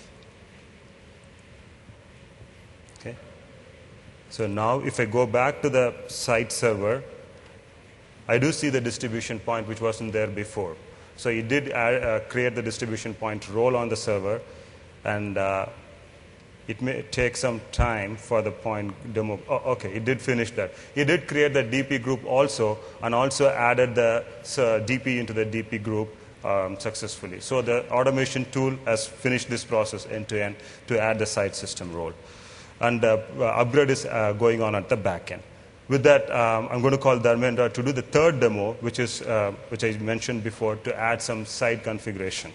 Okay. So now, if I go back to the site server, I do see the distribution point, which wasn't there before. So it did add, uh, create the distribution point role on the server, and uh, it may take some time for the point demo. Oh, okay, it did finish that. It did create the D P group also, and also added the uh, D P into the D P group um, successfully. So the automation tool has finished this process end to end to add the site system role. And uh, upgrade is uh, going on at the back end. With that, um, I'm going to call Dharmendra to do the third demo, which is uh, which I mentioned before, to add some site configuration.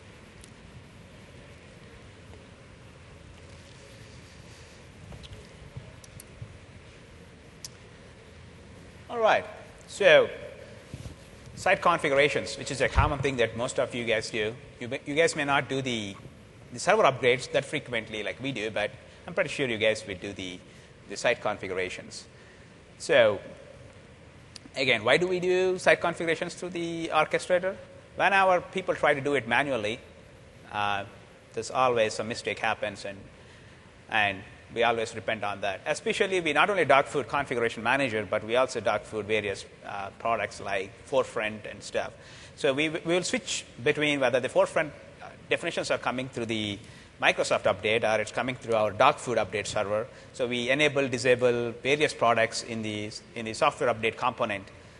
All right. So, site configurations, which is a common thing that most of you guys do. You, you guys may not do the, the server upgrades that frequently like we do, but I'm pretty sure you guys will do the, the site configurations. So, again, why do we do site configurations through the orchestrator? When our people try to do it manually, uh, there's always a mistake happens, and and we always depend on that. Especially, we not only dog food configuration manager, but we also dog food various uh, products like Forefront and stuff. So we we will switch between whether the Forefront definitions are coming through the Microsoft update, or it's coming through our dog food update server. So we enable, disable various products in the in the software update component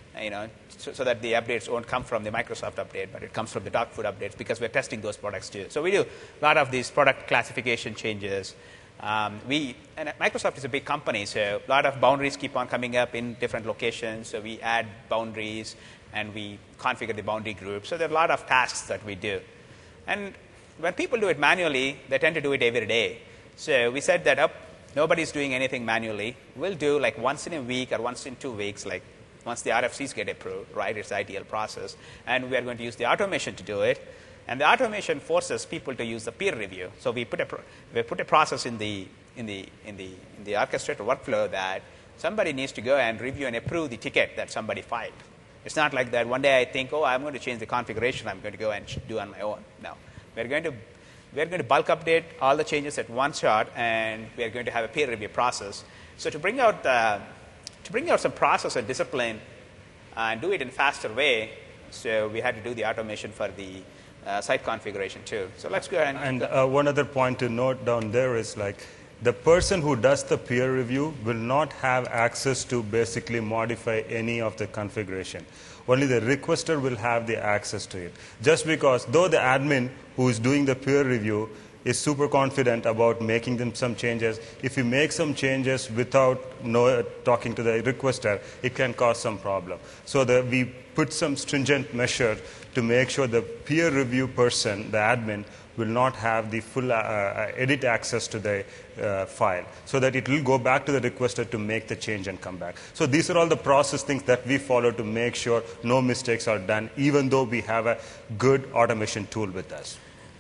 you know, so, so that the updates won't come from the Microsoft update, but it comes from the dog food updates because we're testing those products too. So we do a lot of these product classification changes. Um, we and Microsoft is a big company, so a lot of boundaries keep on coming up in different locations. So we add boundaries and we configure the boundary group. So there are a lot of tasks that we do. And when people do it manually, they tend to do it every day. So we set that up. Nobody's doing anything manually. We'll do like once in a week or once in two weeks, like once the R F Cs get approved, right? It's the I T L process. And we are going to use the automation to do it. And the automation forces people to use the peer review. So we put a, pro- we put a process in the, in, the, in, the, in the orchestrator workflow that somebody needs to go and review and approve the ticket that somebody filed. It's not like that one day I think, oh, I'm going to change the configuration. I'm going to go and do on my own. No. We're going to We're going to bulk update all the changes at one shot, and we're going to have a peer review process. So to bring out uh, to bring out some process and discipline uh, and do it in a faster way, so we had to do the automation for the uh, site configuration too. So let's go ahead and... And uh, one other point to note down there is like the person who does the peer review will not have access to basically modify any of the configuration. Only the requester will have the access to it. Just because, though the admin who is doing the peer review is super confident about making them some changes, if you make some changes without know, talking to the requester, it can cause some problem. So the, we put some stringent measure to make sure the peer review person, the admin, will not have the full uh, uh, edit access to the uh, file, so that it will go back to the requester to make the change and come back. So these are all the process things that we follow to make sure no mistakes are done, even though we have a good automation tool with us.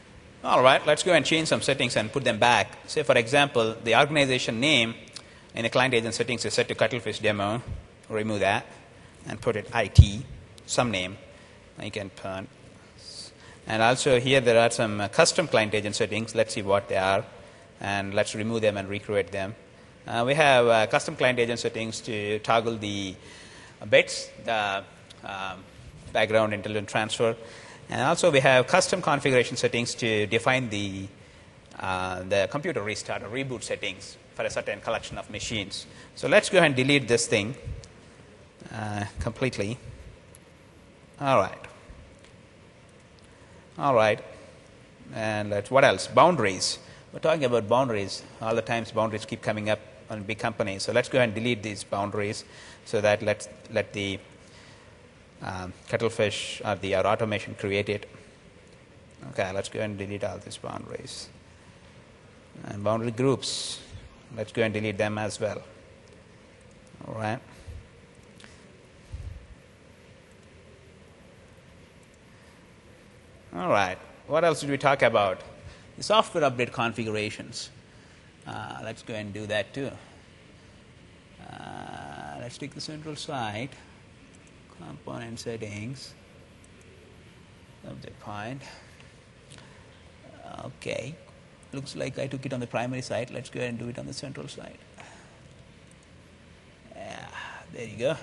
All right, let's go and change some settings and put them back. Say, for example, the organization name in the client agent settings is set to Cuttlefish Demo. Remove that and put it I T, some name. You can put. And also here there are some uh, custom client agent settings. Let's see what they are. And let's remove them and recreate them. Uh, we have uh, custom client agent settings to toggle the uh, bits, the um, background intelligent transfer. And also we have custom configuration settings to define the, uh, the computer restart or reboot settings for a certain collection of machines. So let's go ahead and delete this thing uh, completely. All right. All right, and let's, what else? Boundaries. We're talking about boundaries. All the times boundaries keep coming up on big companies. So let's go ahead and delete these boundaries so that let's let the um, Cuttlefish or the our automation create it. Okay, let's go ahead and delete all these boundaries. And boundary groups, let's go ahead and delete them as well. All right. All right. What else did we talk about? The software update configurations. Uh, let's go and do that too. Uh, let's take the central site, component settings, subject point. Okay. Looks like I took it on the primary site. Let's go ahead and do it on the central site. Yeah, there you go.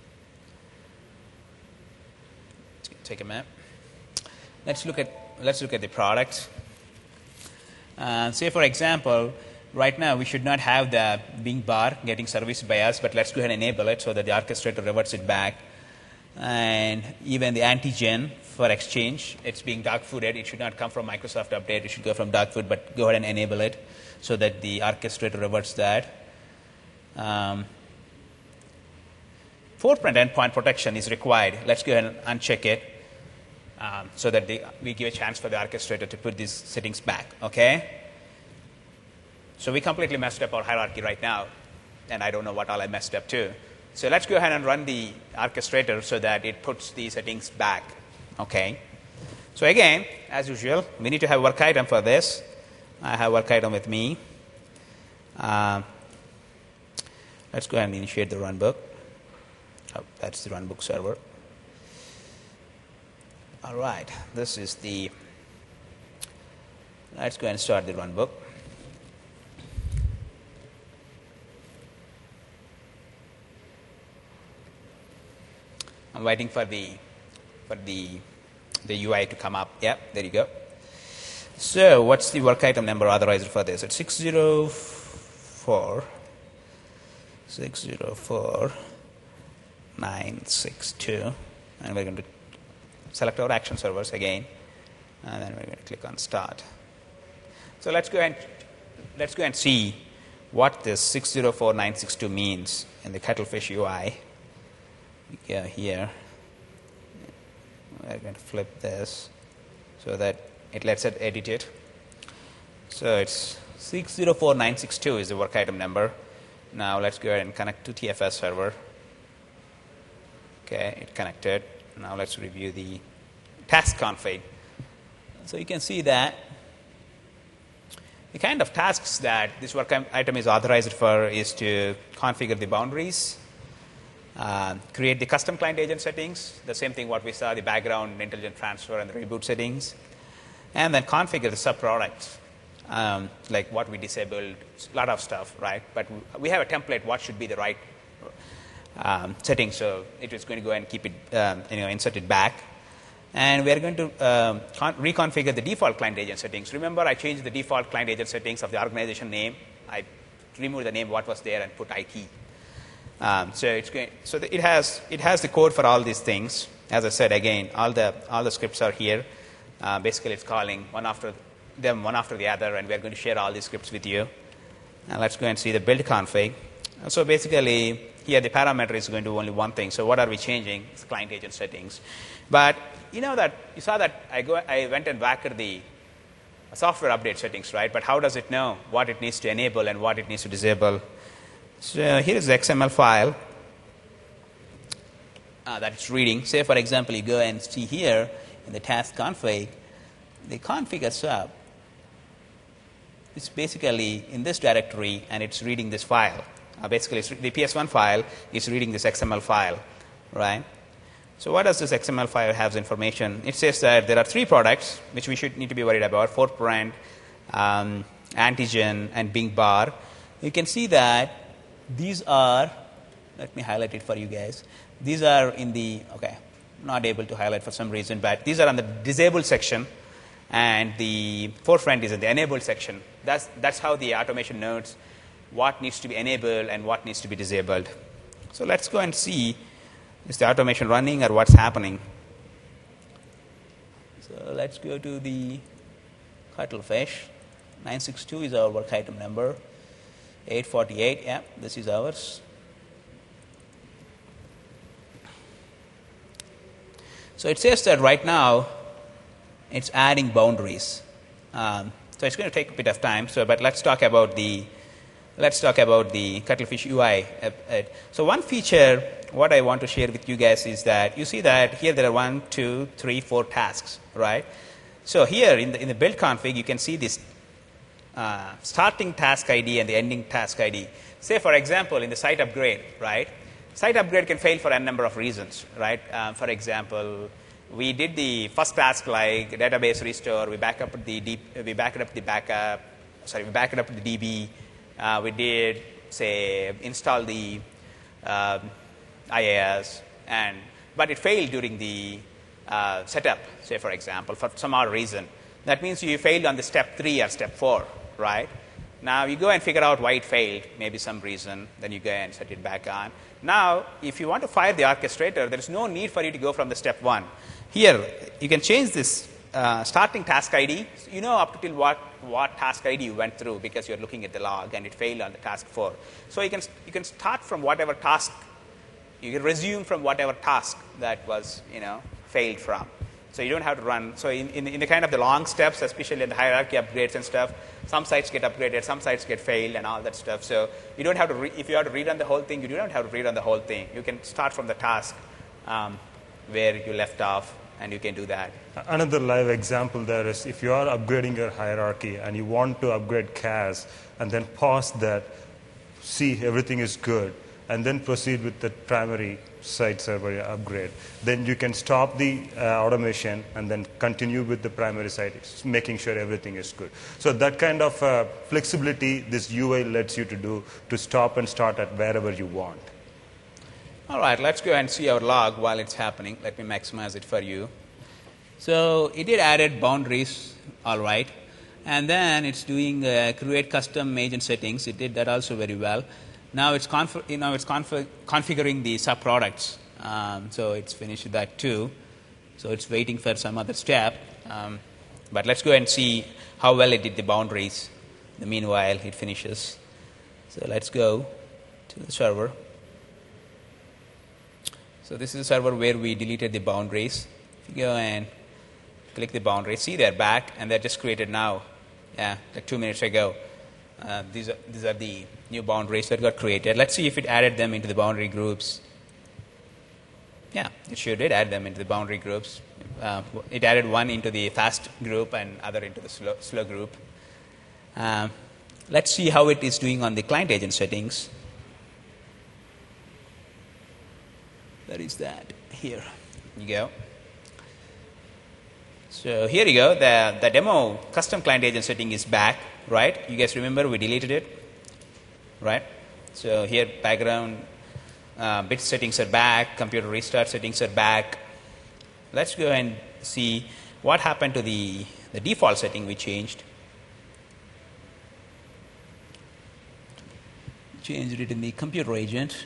Let's take a map. Let's look at let's look at the products. Uh, say, for example, right now we should not have the Bing bar getting serviced by us, but let's go ahead and enable it so that the orchestrator reverts it back. And even the antigen for Exchange, it's being dog-fooded. It should not come from Microsoft Update. It should go from dog food, but go ahead and enable it so that the orchestrator reverts that. Um, Footprint endpoint protection is required. Let's go ahead and uncheck it. Um, so that they, we give a chance for the orchestrator to put these settings back, okay? So we completely messed up our hierarchy right now, and I don't know what all I messed up too. So let's go ahead and run the orchestrator so that it puts the settings back, okay? So again, as usual, we need to have work item for this. I have work item with me. Uh, let's go ahead and initiate the runbook. Oh, that's the runbook server. All right, this is the, let's go and start the runbook. I'm waiting for the, for the, the U I to come up. Yep, there you go. So what's the work item number authorizer for this? It's six zero four, six zero four, nine six two, and we're going to select our action servers again, and then we're going to click on Start. So let's go and let's go and see what this six zero four nine six two means in the Cuttlefish U I. We go here. We're going to flip this so that it lets it edit it. So it's six zero four nine six two is the work item number. Now let's go ahead and connect to T F S server. Okay, it connected. Now let's review the task config. So you can see that the kind of tasks that this work item is authorized for is to configure the boundaries, uh, create the custom client agent settings, the same thing what we saw, the background, intelligent transfer, and the reboot settings, and then configure the subproducts, um, like what we disabled, a lot of stuff, right? But we have a template, what should be the right um, setting, so it is going to go and keep it, um, you know, insert it back. And we are going to um, con- reconfigure the default client agent settings. Remember, I changed the default client agent settings of the organization name. I removed the name what was there and put I T. Um, so it's going, so the, it has it has the code for all these things. As I said again, all the all the scripts are here. Uh, basically, it's calling one after them one after the other, and we are going to share all these scripts with you. And let's go and see the build config. So basically, here the parameter is going to do only one thing. So what are we changing? It's client agent settings. But you know that you saw that I go I went and backed the software update settings, right? But how does it know what it needs to enable and what it needs to disable? So here is the X M L file uh, that it's reading. Say, for example, you go and see here in the task config, the configure sub is basically in this directory, and it's reading this file. Uh, basically, it's, the P S one file is reading this X M L file, right? So what does this X M L file have information? It says that there are three products which we should need to be worried about: Fortran, um, Antigen, and Bing Bar. You can see that these are, let me highlight it for you guys. These are in the, okay, not able to highlight for some reason, but these are on the disabled section, and the Fortran is in the enabled section. That's, that's how the automation knows what needs to be enabled and what needs to be disabled. So let's go and see, is the automation running or what's happening? So let's go to the Cuttlefish. nine six two is our work item number. eight forty-eight, yeah, this is ours. So it says that right now it's adding boundaries. Um, so it's going to take a bit of time. So, but let's talk about the let's talk about the Cuttlefish U I. So one feature, what I want to share with you guys is that you see that here there are one, two, three, four tasks, right? So here in the in the build config, you can see this uh, starting task I D and the ending task I D. Say, for example, in the site upgrade, right? Site upgrade can fail for a number of reasons, right? Um, for example, we did the first task like database restore. We back up the D, we backed up the backup. Sorry, we backed up the D B. Uh, we did say install the uh, I A S, and but it failed during the uh, setup. Say, for example, for some odd reason. That means you failed on the step three or step four, right? Now you go and figure out why it failed, maybe some reason. Then you go and set it back on. Now, if you want to fire the orchestrator, there is no need for you to go from the step one. Here, you can change this uh, starting task I D. So you know up till what, what task I D you went through because you're looking at the log and it failed on the task four. So you can, you can start from whatever task, you can resume from whatever task that was, you know, failed from. So you don't have to run. So in, in, in the kind of the long steps, especially in the hierarchy upgrades and stuff, some sites get upgraded, some sites get failed and all that stuff. So you don't have to, re- if you have to rerun the whole thing, you don't have to rerun the whole thing. You can start from the task um, where you left off, and you can do that. Another live example there is if you are upgrading your hierarchy and you want to upgrade C A S and then pause that, see everything is good, and then proceed with the primary site server upgrade. Then you can stop the uh, automation and then continue with the primary site, making sure everything is good. So that kind of uh, flexibility this U I lets you to do to stop and start at wherever you want. All right, let's go and see our log while it's happening. Let me maximize it for you. So it did added boundaries, all right. And then it's doing uh, create custom agent settings. It did that also very well. Now it's, conf- you know, it's conf- configuring the subproducts Um, so it's finished that too. So it's waiting for some other step. Um, but let's go and see how well it did the boundaries. In the meanwhile, it finishes. So let's go to the server. So this is a server where we deleted the boundaries. If you go and click the boundaries, see they're back, and they're just created now. Yeah, like two minutes ago. Uh, these are these are the new boundaries that got created. Let's see if it added them into the boundary groups. Yeah, it sure did add them into the boundary groups. Uh, it added one into the fast group and other into the slow, slow group. Um, let's see how it is doing on the client agent settings. Where is that? Here you go. So here you go. The, the demo custom client agent setting is back, right? You guys remember we deleted it, right? So here background uh, bit settings are back, computer restart settings are back. Let's go and see what happened to the, the default setting we changed. Changed it in the computer agent.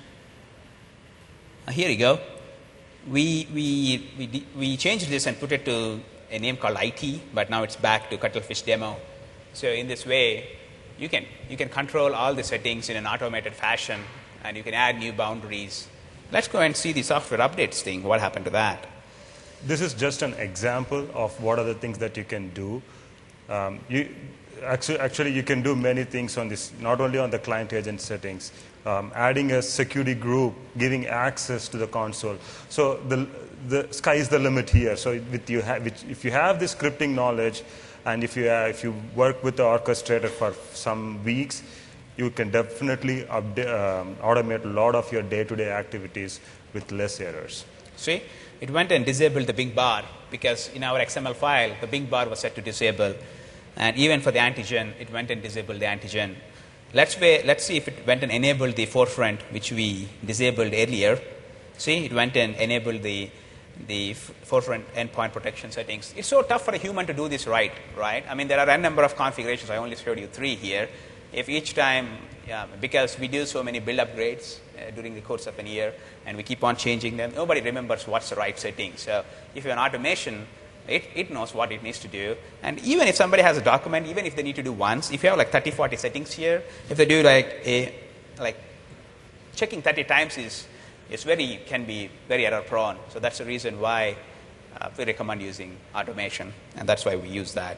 Uh, here you go. We, we, we, we changed this and put it to a name called I T, but now it's back to Cuttlefish Demo. So in this way, you can, you can control all the settings in an automated fashion, and you can add new boundaries. Let's go and see the software updates thing. What happened to that? This is just an example of what are the things that you can do. Um, you, actually, actually, you can do many things on this, not only on the client agent settings. Um, adding a security group, giving access to the console. So the, the sky is the limit here. So with you ha with, if you have this scripting knowledge, and if you, uh, if you work with the orchestrator for some weeks, you can definitely update, um, automate a lot of your day-to-day activities with less errors. See, it went and disabled the big bar, because in our X M L file, the big bar was set to disable. And even for the antigen, it went and disabled the antigen. Let's, be, let's see if it went and enabled the forefront, which we disabled earlier. See, it went and enabled the, the forefront endpoint protection settings. It's so tough for a human to do this right, right? I mean, there are a number of configurations. I only showed you three here. If each time, yeah, because we do so many build upgrades uh, during the course of an year, and we keep on changing them, nobody remembers what's the right setting. So if you're an automation, It, it knows what it needs to do. And even if somebody has a document, even if they need to do once, if you have like thirty, forty settings here, if they do like a, like checking thirty times is, is very, can be very error prone. So that's the reason why uh, we recommend using automation. And that's why we use that.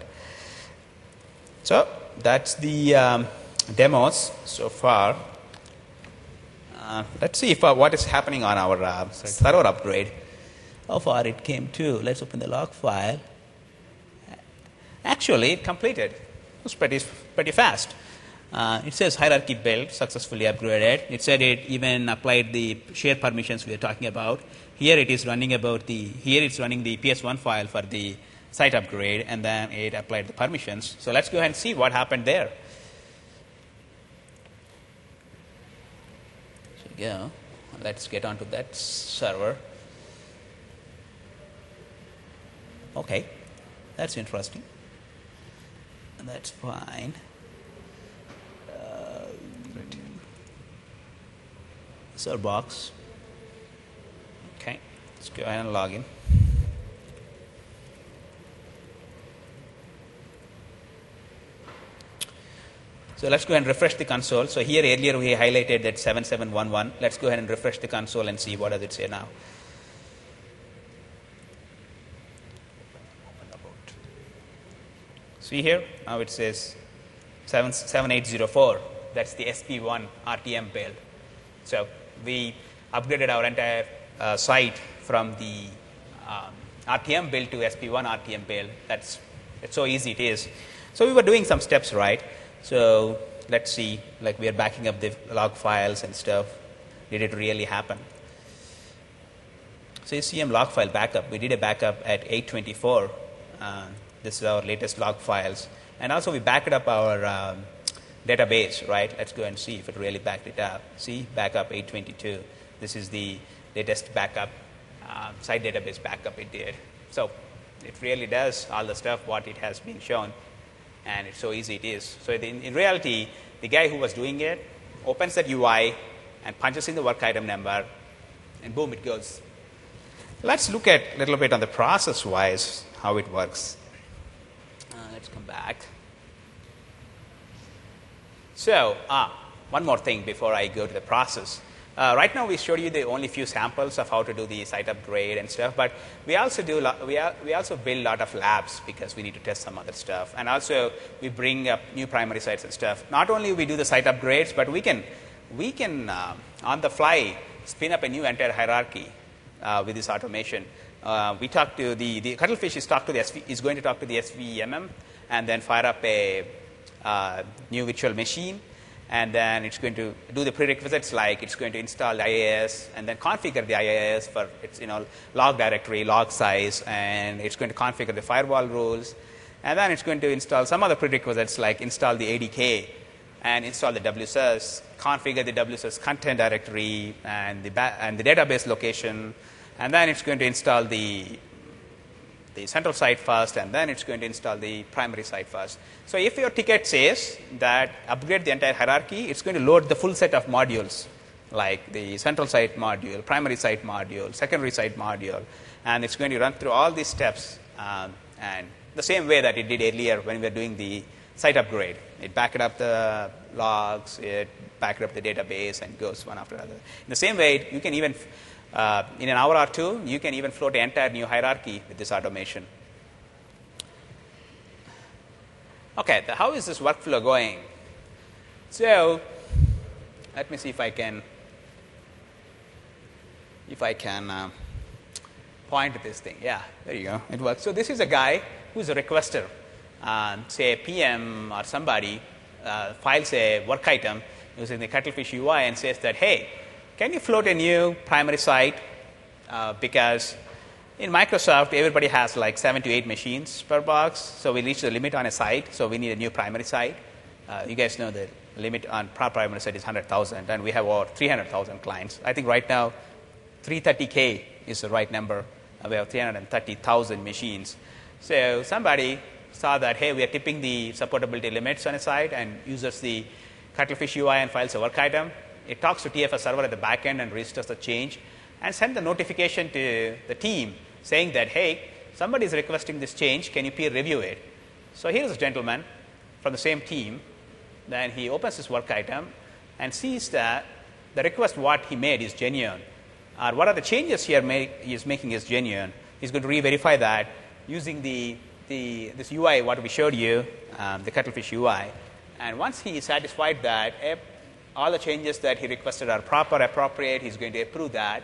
So that's the um, demos so far. Uh, let's see if uh, what is happening on our uh, server upgrade. How far it came to. Let's open the log file. Actually, it completed. It was pretty, pretty fast. Uh, it says hierarchy build, successfully upgraded. It said it even applied the share permissions we are talking about. Here it is running about the, here it's running the P S one file for the site upgrade, and then it applied the permissions. So let's go ahead and see what happened there. So yeah, let's get onto that server. Okay, that's interesting. And that's fine. Uh, server box. Okay, let's go ahead and log in. So let's go ahead and refresh the console. So here earlier we highlighted that seven seven one one. Let's go ahead and refresh the console and see what does it say now. See here, now it says seven eight zero four. That's the S P one R T M build. So we upgraded our entire uh, site from the um, R T M build to S P one R T M build. That's it's so easy it is. So we were doing some steps right. So let's see, like we are backing up the log files and stuff. Did it really happen? So you see M log file backup. We did a backup at eight twenty-four. Uh, This is our latest log files. And also we backed up our um, database, right? Let's go and see if it really backed it up. See, backup eight twenty-two. This is the latest backup, uh, site database backup it did. So it really does all the stuff what it has been shown. And it's so easy it is. So in, in reality, the guy who was doing it opens that U I and punches in the work item number, and boom, it goes Let's look at a little bit on the process-wise how it works. Uh, let's come back. So, ah, one more thing before I go to the process. Uh, right now, we showed you the only few samples of how to do the site upgrade and stuff, but we also do lo- we, are, we also build a lot of labs because we need to test some other stuff, and also we bring up new primary sites and stuff. Not only we do the site upgrades, but we can we can uh, on the fly spin up a new entire hierarchy uh, with this automation. Uh, we talk to the the cuttlefish is talk to the S V, is going to talk to the S V M M and then fire up a uh, new virtual machine. And then it's going to do the prerequisites like it's going to install the I A S and then configure the I A S for its you know log directory, log size, and it's going to configure the firewall rules. And then it's going to install some other prerequisites like install the A D K and install the W S S, configure the W S S content directory and the ba- and the database location. And then it's going to install the the central site first, and then it's going to install the primary site first. So if your ticket says that upgrade the entire hierarchy, it's going to load the full set of modules, like the central site module, primary site module, secondary site module, and it's going to run through all these steps, um, and the same way that it did earlier when we were doing the site upgrade. It backed up the logs, it backed up the database, and goes one after another. In the same way, you can even Uh, in an hour or two, you can even float the entire new hierarchy with this automation. Okay, the, how is this workflow going? So, let me see if I can, if I can uh, point to this thing. Yeah, there you go. It works. So this is a guy who's a requester. Um, say a P M or somebody uh, files a work item using the Cuttlefish U I and says that, hey, can you float a new primary site? Uh, because in Microsoft, everybody has like seven to eight machines per box. So we reach the limit on a site. So we need a new primary site. Uh, you guys know the limit on primary site is one hundred thousand. And we have over three hundred thousand clients. I think right now, three hundred thirty K is the right number. Uh, we have three hundred thirty thousand machines. So somebody saw that, hey, we are tipping the supportability limits on a site and uses the Cuttlefish U I and files a work item. It talks to T F S server at the back end and registers the change and sends the notification to the team saying that, hey, somebody is requesting this change. Can you peer review it? So here is a gentleman from the same team. Then he opens his work item and sees that the request what he made is genuine. Or what are the changes he is making is genuine. He's going to re-verify that using the, the this U I, what we showed you, um, the Cuttlefish U I. And once he is satisfied that all the changes that he requested are proper, appropriate, he's going to approve that.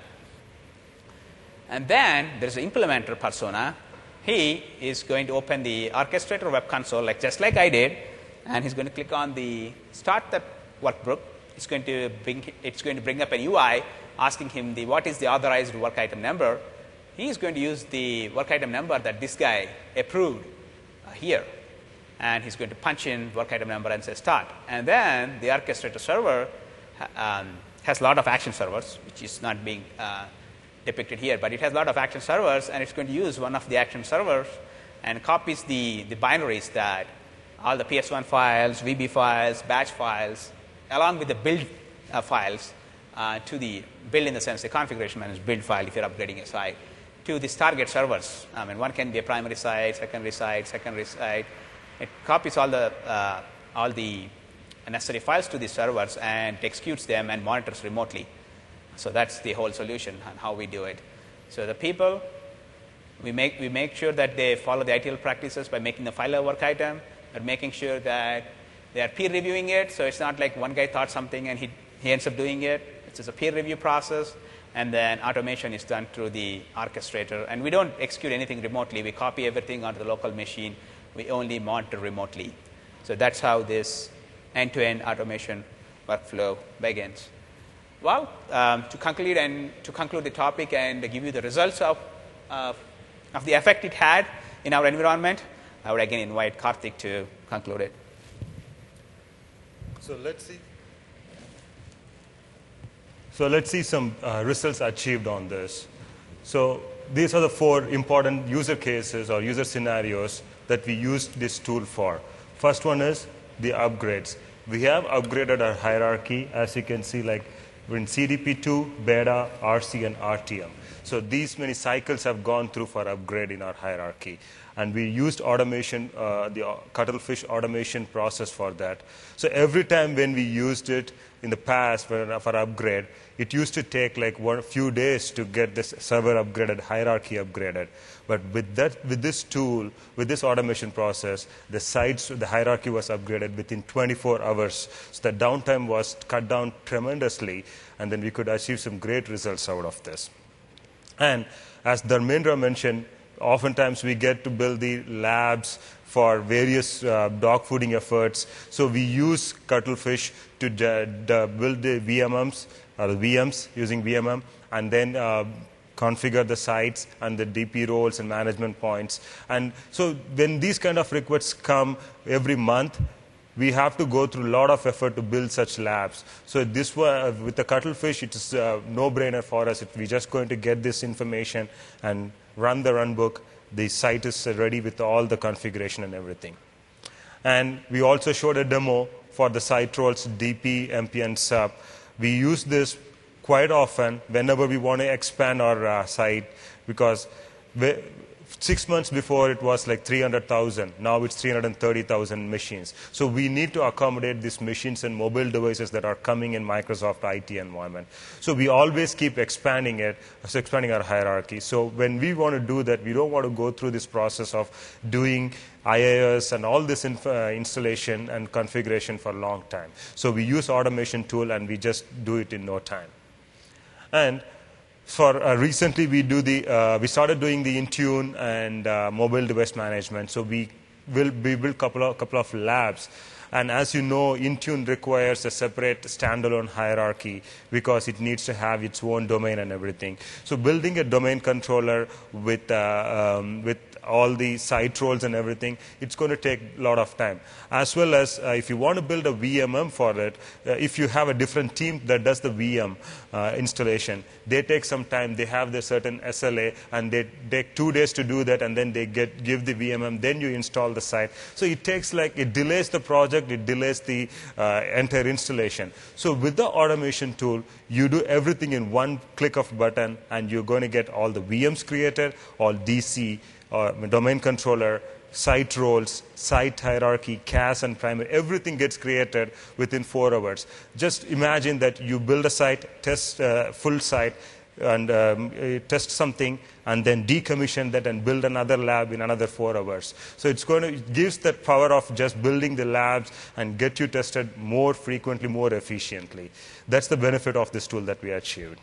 And then there's an implementer persona. He is going to open the orchestrator web console, like just like I did, and he's going to click on the start the workbook. It's going to bring it's going to bring up a U I asking him the what is the authorized work item number. He is going to use the work item number that this guy approved uh, here. And he's going to punch in work item number and say start. And then the orchestrator server um, has a lot of action servers, which is not being uh, depicted here, but it has a lot of action servers, and it's going to use one of the action servers and copies the, the binaries that all the P S one files, V B files, batch files, along with the build uh, files uh, to the build in the sense the configuration managed build file if you're upgrading a site to these target servers. I mean, one can be a primary site, secondary site, secondary site. It copies all the uh, all the necessary files to the servers and executes them and monitors remotely. So that's the whole solution and how we do it. So the people, we make we make sure that they follow the I T L practices by making the file a work item, but making sure that they are peer reviewing it. So it's not like one guy thought something and he he ends up doing it. It's just a peer review process, and then automation is done through the orchestrator. And we don't execute anything remotely. We copy everything onto the local machine. We only monitor remotely. So that's how this end-to-end automation workflow begins. Well, um, to conclude and to conclude the topic and give you the results of uh, of the effect it had in our environment, I would again invite Karthik to conclude it. So let's see. So let's see some uh, results achieved on this. So these are the four important user cases or user scenarios that we used this tool for. First one is the upgrades. We have upgraded our hierarchy. As you can see, like We're in C D P two, Beta, R C, and R T M. So these many cycles have gone through for upgrade in our hierarchy. And we used automation, uh, the cuttlefish automation process for that. So every time when we used it in the past for, for upgrade, it used to take like one few days to get this server upgraded, hierarchy upgraded. But with that, with this tool, with this automation process, the sites, the hierarchy was upgraded within twenty-four hours. So the downtime was cut down tremendously, and then we could achieve some great results out of this. And as Dharmendra mentioned, oftentimes we get to build the labs for various uh, dog fooding efforts. So we use Cuttlefish to d d build the V M Ms, or the V Ms using V M M, and then uh, configure the sites and the D P roles and management points. And so when these kind of requests come every month, we have to go through a lot of effort to build such labs. So this was, with the Cuttlefish, it is a no-brainer for us. We're just going to get this information and run the runbook. The site is ready with all the configuration and everything. And we also showed a demo for the site roles, D P, M P, and sub. We use this quite often whenever we want to expand our uh, site, because we, Six months before, it was like three hundred thousand. Now it's three hundred thirty thousand machines. So we need to accommodate these machines and mobile devices that are coming in Microsoft I T environment. So we always keep expanding it, so expanding our hierarchy. So when we want to do that, we don't want to go through this process of doing I A S and all this inf uh, installation and configuration for a long time. So we use automation tool, and we just do it in no time. And For uh, recently, we do the uh, we started doing the Intune and uh, mobile device management. So we will we build couple of couple of labs, and as you know, Intune requires a separate standalone hierarchy because it needs to have its own domain and everything. So building a domain controller with uh, um, with all the site roles and everything, it's going to take a lot of time. As well as uh, if you want to build a V M M for it, uh, if you have a different team that does the V M uh, installation, they take some time. They have their certain S L A, and they take two days to do that, and then they get give the V M M. Then you install the site. So it takes like, it delays the project, it delays the uh, entire installation. So with the automation tool, you do everything in one click of button, and you're going to get all the V Ms created, all D C, or domain controller, site roles, site hierarchy, cache, and primary. Everything gets created within four hours. Just imagine that you build a site, test uh, full site, and um, test something, and then decommission that and build another lab in another four hours. So it's going to, it gives that power of just building the labs and get you tested more frequently, more efficiently. That's the benefit of this tool that we achieved.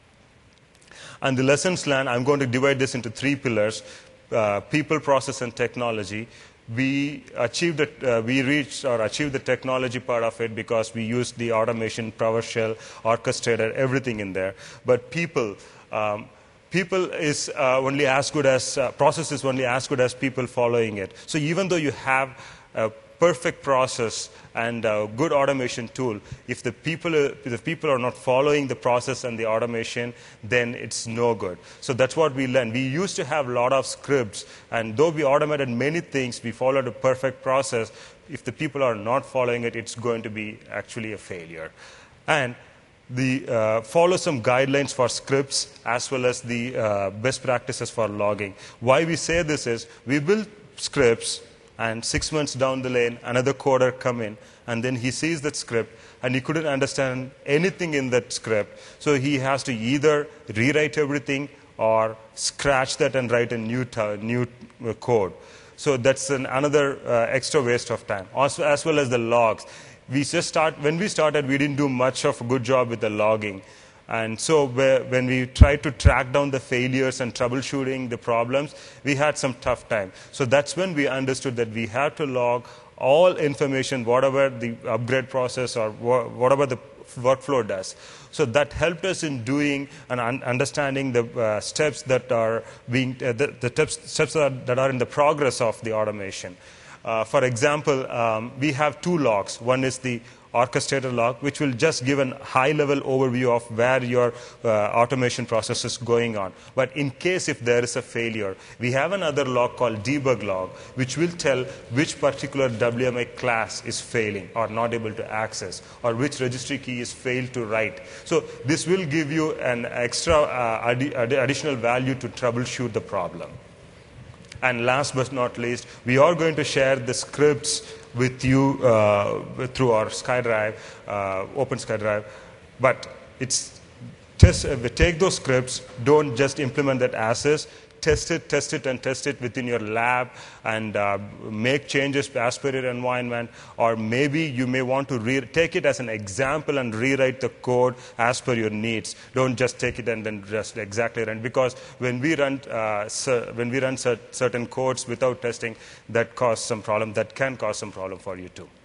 And the lessons learned, I'm going to divide this into three pillars. Uh, people, process, and technology. We achieved it, uh, we reached or achieved the technology part of it because we used the automation, PowerShell, orchestrator, everything in there. But people, um, people is uh, only as good as, uh, process is only as good as people following it. So even though you have a perfect process and a good automation tool, if the people if the people are not following the process and the automation, then it's no good. So that's what we learned. We used to have a lot of scripts, and though we automated many things, we followed a perfect process. If the people are not following it, it's going to be actually a failure. And the uh, follow some guidelines for scripts as well as the uh, best practices for logging. Why we say this is, we build scripts, and six months down the lane, another coder come in, and then he sees that script, and he couldn't understand anything in that script. So he has to either rewrite everything or scratch that and write a new, new code. So that's an, another uh, extra waste of time, also, as well as the logs. We just start, when we started, we didn't do much of a good job with the logging. And so when we tried to track down the failures and troubleshooting the problems, we had some tough time. So that's when we understood that we had to log all information, whatever the upgrade process or whatever the workflow does. So that helped us in doing and un understanding the uh, steps that are being, uh, the, the steps, steps that, are, that are in the progress of the automation. Uh, for example, um, we have two logs. One is the orchestrator log, which will just give a high-level overview of where your uh, automation process is going on. But in case if there is a failure, we have another log called debug log, which will tell which particular W M I class is failing or not able to access, or which registry key is failed to write. So this will give you an extra uh, addi additional value to troubleshoot the problem. And last but not least, we are going to share the scripts with you uh, through our SkyDrive, uh, Open SkyDrive. But it's just uh, take those scripts, don't just implement that as is. Test it, test it, and test it within your lab, and uh, make changes as per your environment. Or maybe you may want to re take it as an example and rewrite the code as per your needs. Don't just take it and then just exactly run. Because when we run uh, when we run cer certain codes without testing, that cause some problem. That can cause some problem for you too.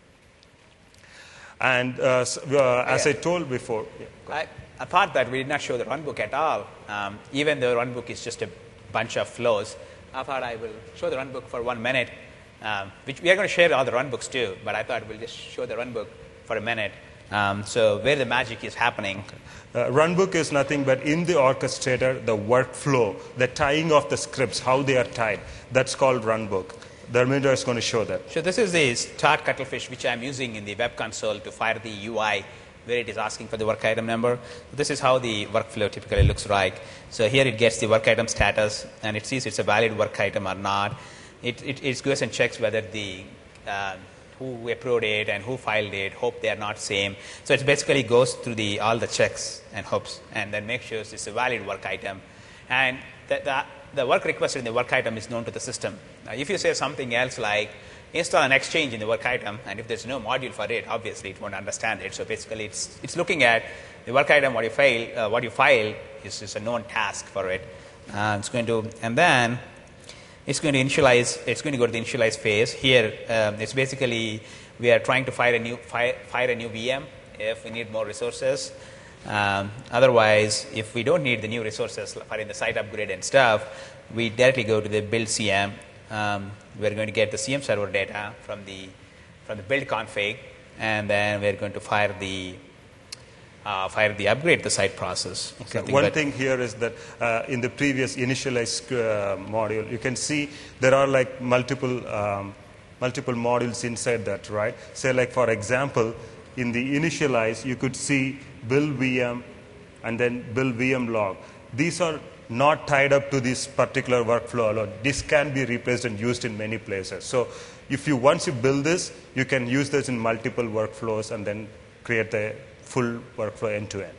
And uh, uh, as yeah. I told before, yeah, I, apart that we did not show the runbook at all. Um, even though the runbook is just a bunch of flows. I thought I will show the runbook for one minute, um, which we are going to share all the runbooks too, but I thought we'll just show the runbook for a minute. Um, so where the magic is happening. Uh, runbook is nothing but in the orchestrator, the workflow, the tying of the scripts, how they are tied. That's called runbook. Dharmendra is going to show that. So this is the start cuttlefish which I'm using in the web console to fire the U I where it is asking for the work item number. This is how the workflow typically looks like. So here it gets the work item status, and it sees it's a valid work item or not. It, it, it goes and checks whether the uh, who approved it and who filed it, hope they are not same. So it basically goes through the all the checks and hopes, and then makes sure it's a valid work item. And the, the, the work requested in the work item is known to the system. Now, if you say something else like install an exchange in the work item, and if there's no module for it, obviously it won't understand it. So basically, it's it's looking at the work item what you file, uh, what you file is, is a known task for it. Uh, it's going to, and then it's going to initialize. It's going to go to the initialize phase. Here, um, it's basically we are trying to fire a new fire, fire a new V M if we need more resources. Um, otherwise, if we don't need the new resources for in the site upgrade and stuff, we directly go to the build C M. Um, we're going to get the C M server data from the from the build config, and then we're going to fire the uh, fire the upgrade the site process. Okay. One thing here is that uh, in the previous initialize uh, module, you can see there are like multiple um, multiple modules inside that, right? Say like for example, in the initialize, you could see build V M and then build V M log. These are not tied up to this particular workflow alone. This can be replaced and used in many places. So if you once you build this, you can use this in multiple workflows and then create the full workflow end to end.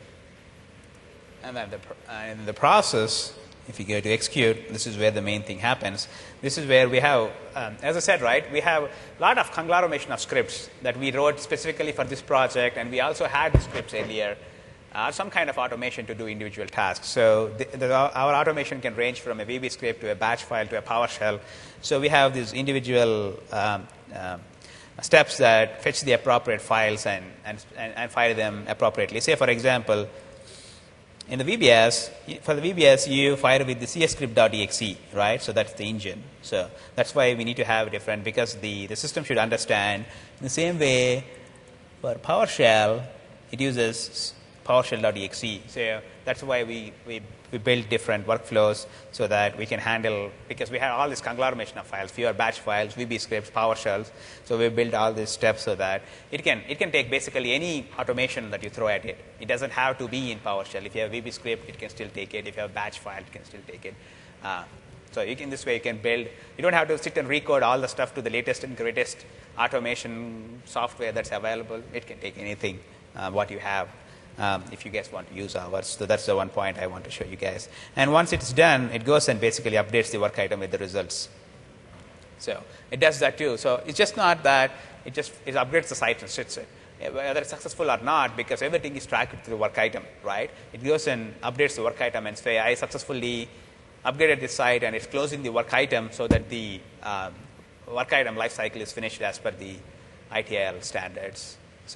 And then the, uh, in the process, if you go to execute, this is where the main thing happens. This is where we have, um, as I said, right, we have a lot of conglomeration of scripts that we wrote specifically for this project, and we also had the scripts earlier. Uh, some kind of automation to do individual tasks. So the, the, our automation can range from a V B script to a batch file to a PowerShell. So we have these individual um, um, steps that fetch the appropriate files and, and, and, and file them appropriately. Say, for example, in the V B S, for the V B S, you fire with the cscript.exe, right? So that's the engine. So that's why we need to have different, because the, the system should understand in the same way for PowerShell, it uses PowerShell.exe. So that's why we, we, we build different workflows so that we can handle, because we have all this conglomeration of files, fewer batch files, V B scripts, PowerShells. So we build all these steps so that it can, it can take basically any automation that you throw at it. It doesn't have to be in PowerShell. If you have a V B script, it can still take it. If you have a batch file, it can still take it. Uh, so you can, this way you can build. You don't have to sit and recode all the stuff to the latest and greatest automation software that's available. It can take anything, uh, what you have. Um, if you guys want to use ours. So that's the one point I want to show you guys. And once it's done, it goes and basically updates the work item with the results. So it does that too. So it's just not that it just it upgrades the site and sits it. Whether it's successful or not, because everything is tracked through the work item, right? It goes and updates the work item and say, I successfully upgraded this site, and it's closing the work item so that the um, work item lifecycle is finished as per the I T I L standards. So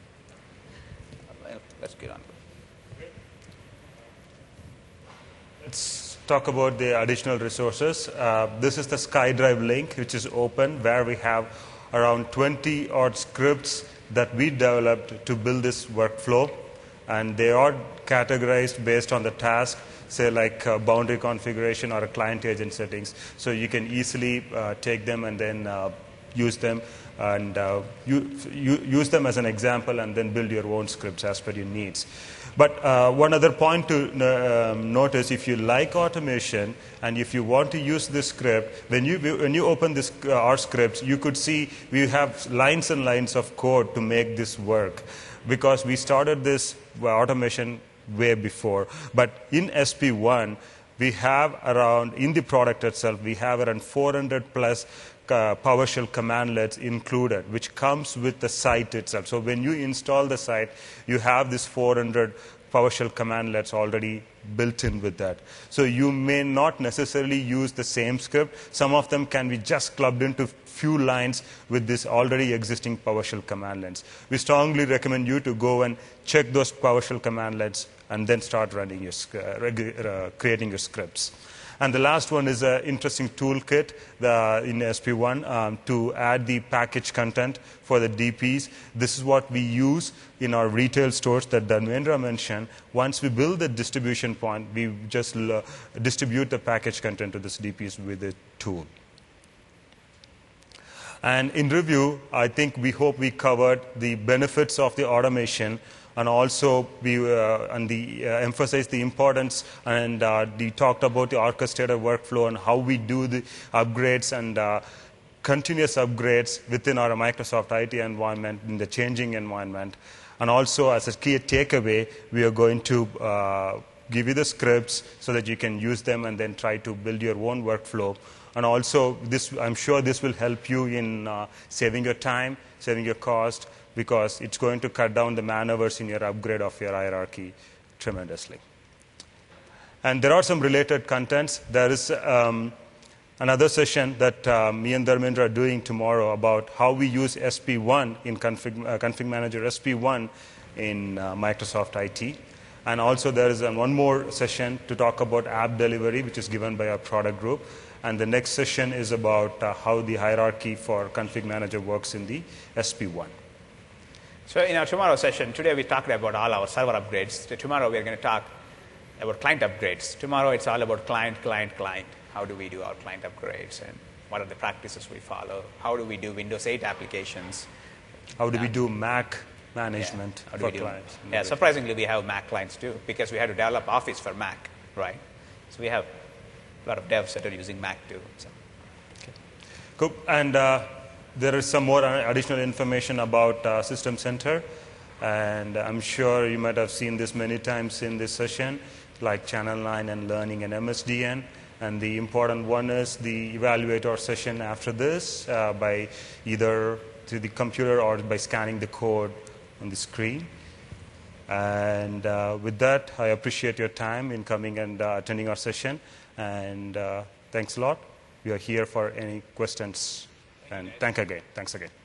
let's get on. Let's talk about the additional resources. Uh, this is the SkyDrive link, which is open, where we have around twenty odd scripts that we developed to build this workflow, and they are categorized based on the task, say like uh, boundary configuration or a client agent settings. So you can easily uh, take them and then uh, use them and uh, you, you use them as an example and then build your own scripts as per your needs. But uh, one other point to uh, um, notice, if you like automation and if you want to use this script, when you, when you open this, uh, our scripts, you could see we have lines and lines of code to make this work, because we started this automation way before. But in S P one, we have around, in the product itself, we have around four hundred plus uh, PowerShell commandlets included, which comes with the site itself. So when you install the site, you have this four hundred PowerShell commandlets already built in with that. So you may not necessarily use the same script. Some of them can be just clubbed into few lines with this already existing PowerShell commandlets. We strongly recommend you to go and check those PowerShell commandlets and then start running your, uh, uh, creating your scripts. And the last one is an interesting toolkit the, in S P one um, to add the package content for the D Ps. This is what we use in our retail stores that Dharmendra mentioned. Once we build the distribution point, we just uh, distribute the package content to this D Ps with a tool. And in review, I think we hope we covered the benefits of the automation, and also we uh, and the, uh, emphasized the importance, and uh, we talked about the orchestrated workflow and how we do the upgrades and uh, continuous upgrades within our Microsoft I T environment in the changing environment. And also, as a key takeaway, we are going to uh, give you the scripts so that you can use them and then try to build your own workflow. And also, this, I'm sure this will help you in uh, saving your time, saving your cost, because it's going to cut down the man hours in your upgrade of your hierarchy tremendously. And there are some related contents. There is um, another session that uh, me and Dharmendra are doing tomorrow about how we use S P one in Config, uh, Config Manager S P one in uh, Microsoft I T. And also there is uh, one more session to talk about app delivery, which is given by our product group. And the next session is about uh, how the hierarchy for Config Manager works in the S P one. So in our tomorrow session, today we talked about all our server upgrades. So tomorrow we are going to talk about client upgrades. Tomorrow it's all about client, client, client. How do we do our client upgrades, and what are the practices we follow? How do we do Windows eight applications? How do we do Mac management yeah. for clients? Yeah, surprisingly we have Mac clients too, because we had to develop Office for Mac, right? So we have a lot of devs that are using Mac too. So. Okay. Cool. And uh, there is some more additional information about uh, System Center, and I'm sure you might have seen this many times in this session, like Channel nine and Learning and M S D N. And the important one is the evaluator session after this uh, by either through the computer or by scanning the code on the screen. And uh, with that, I appreciate your time in coming and uh, attending our session. And uh, thanks a lot. We are here for any questions. And thank again. Thanks again.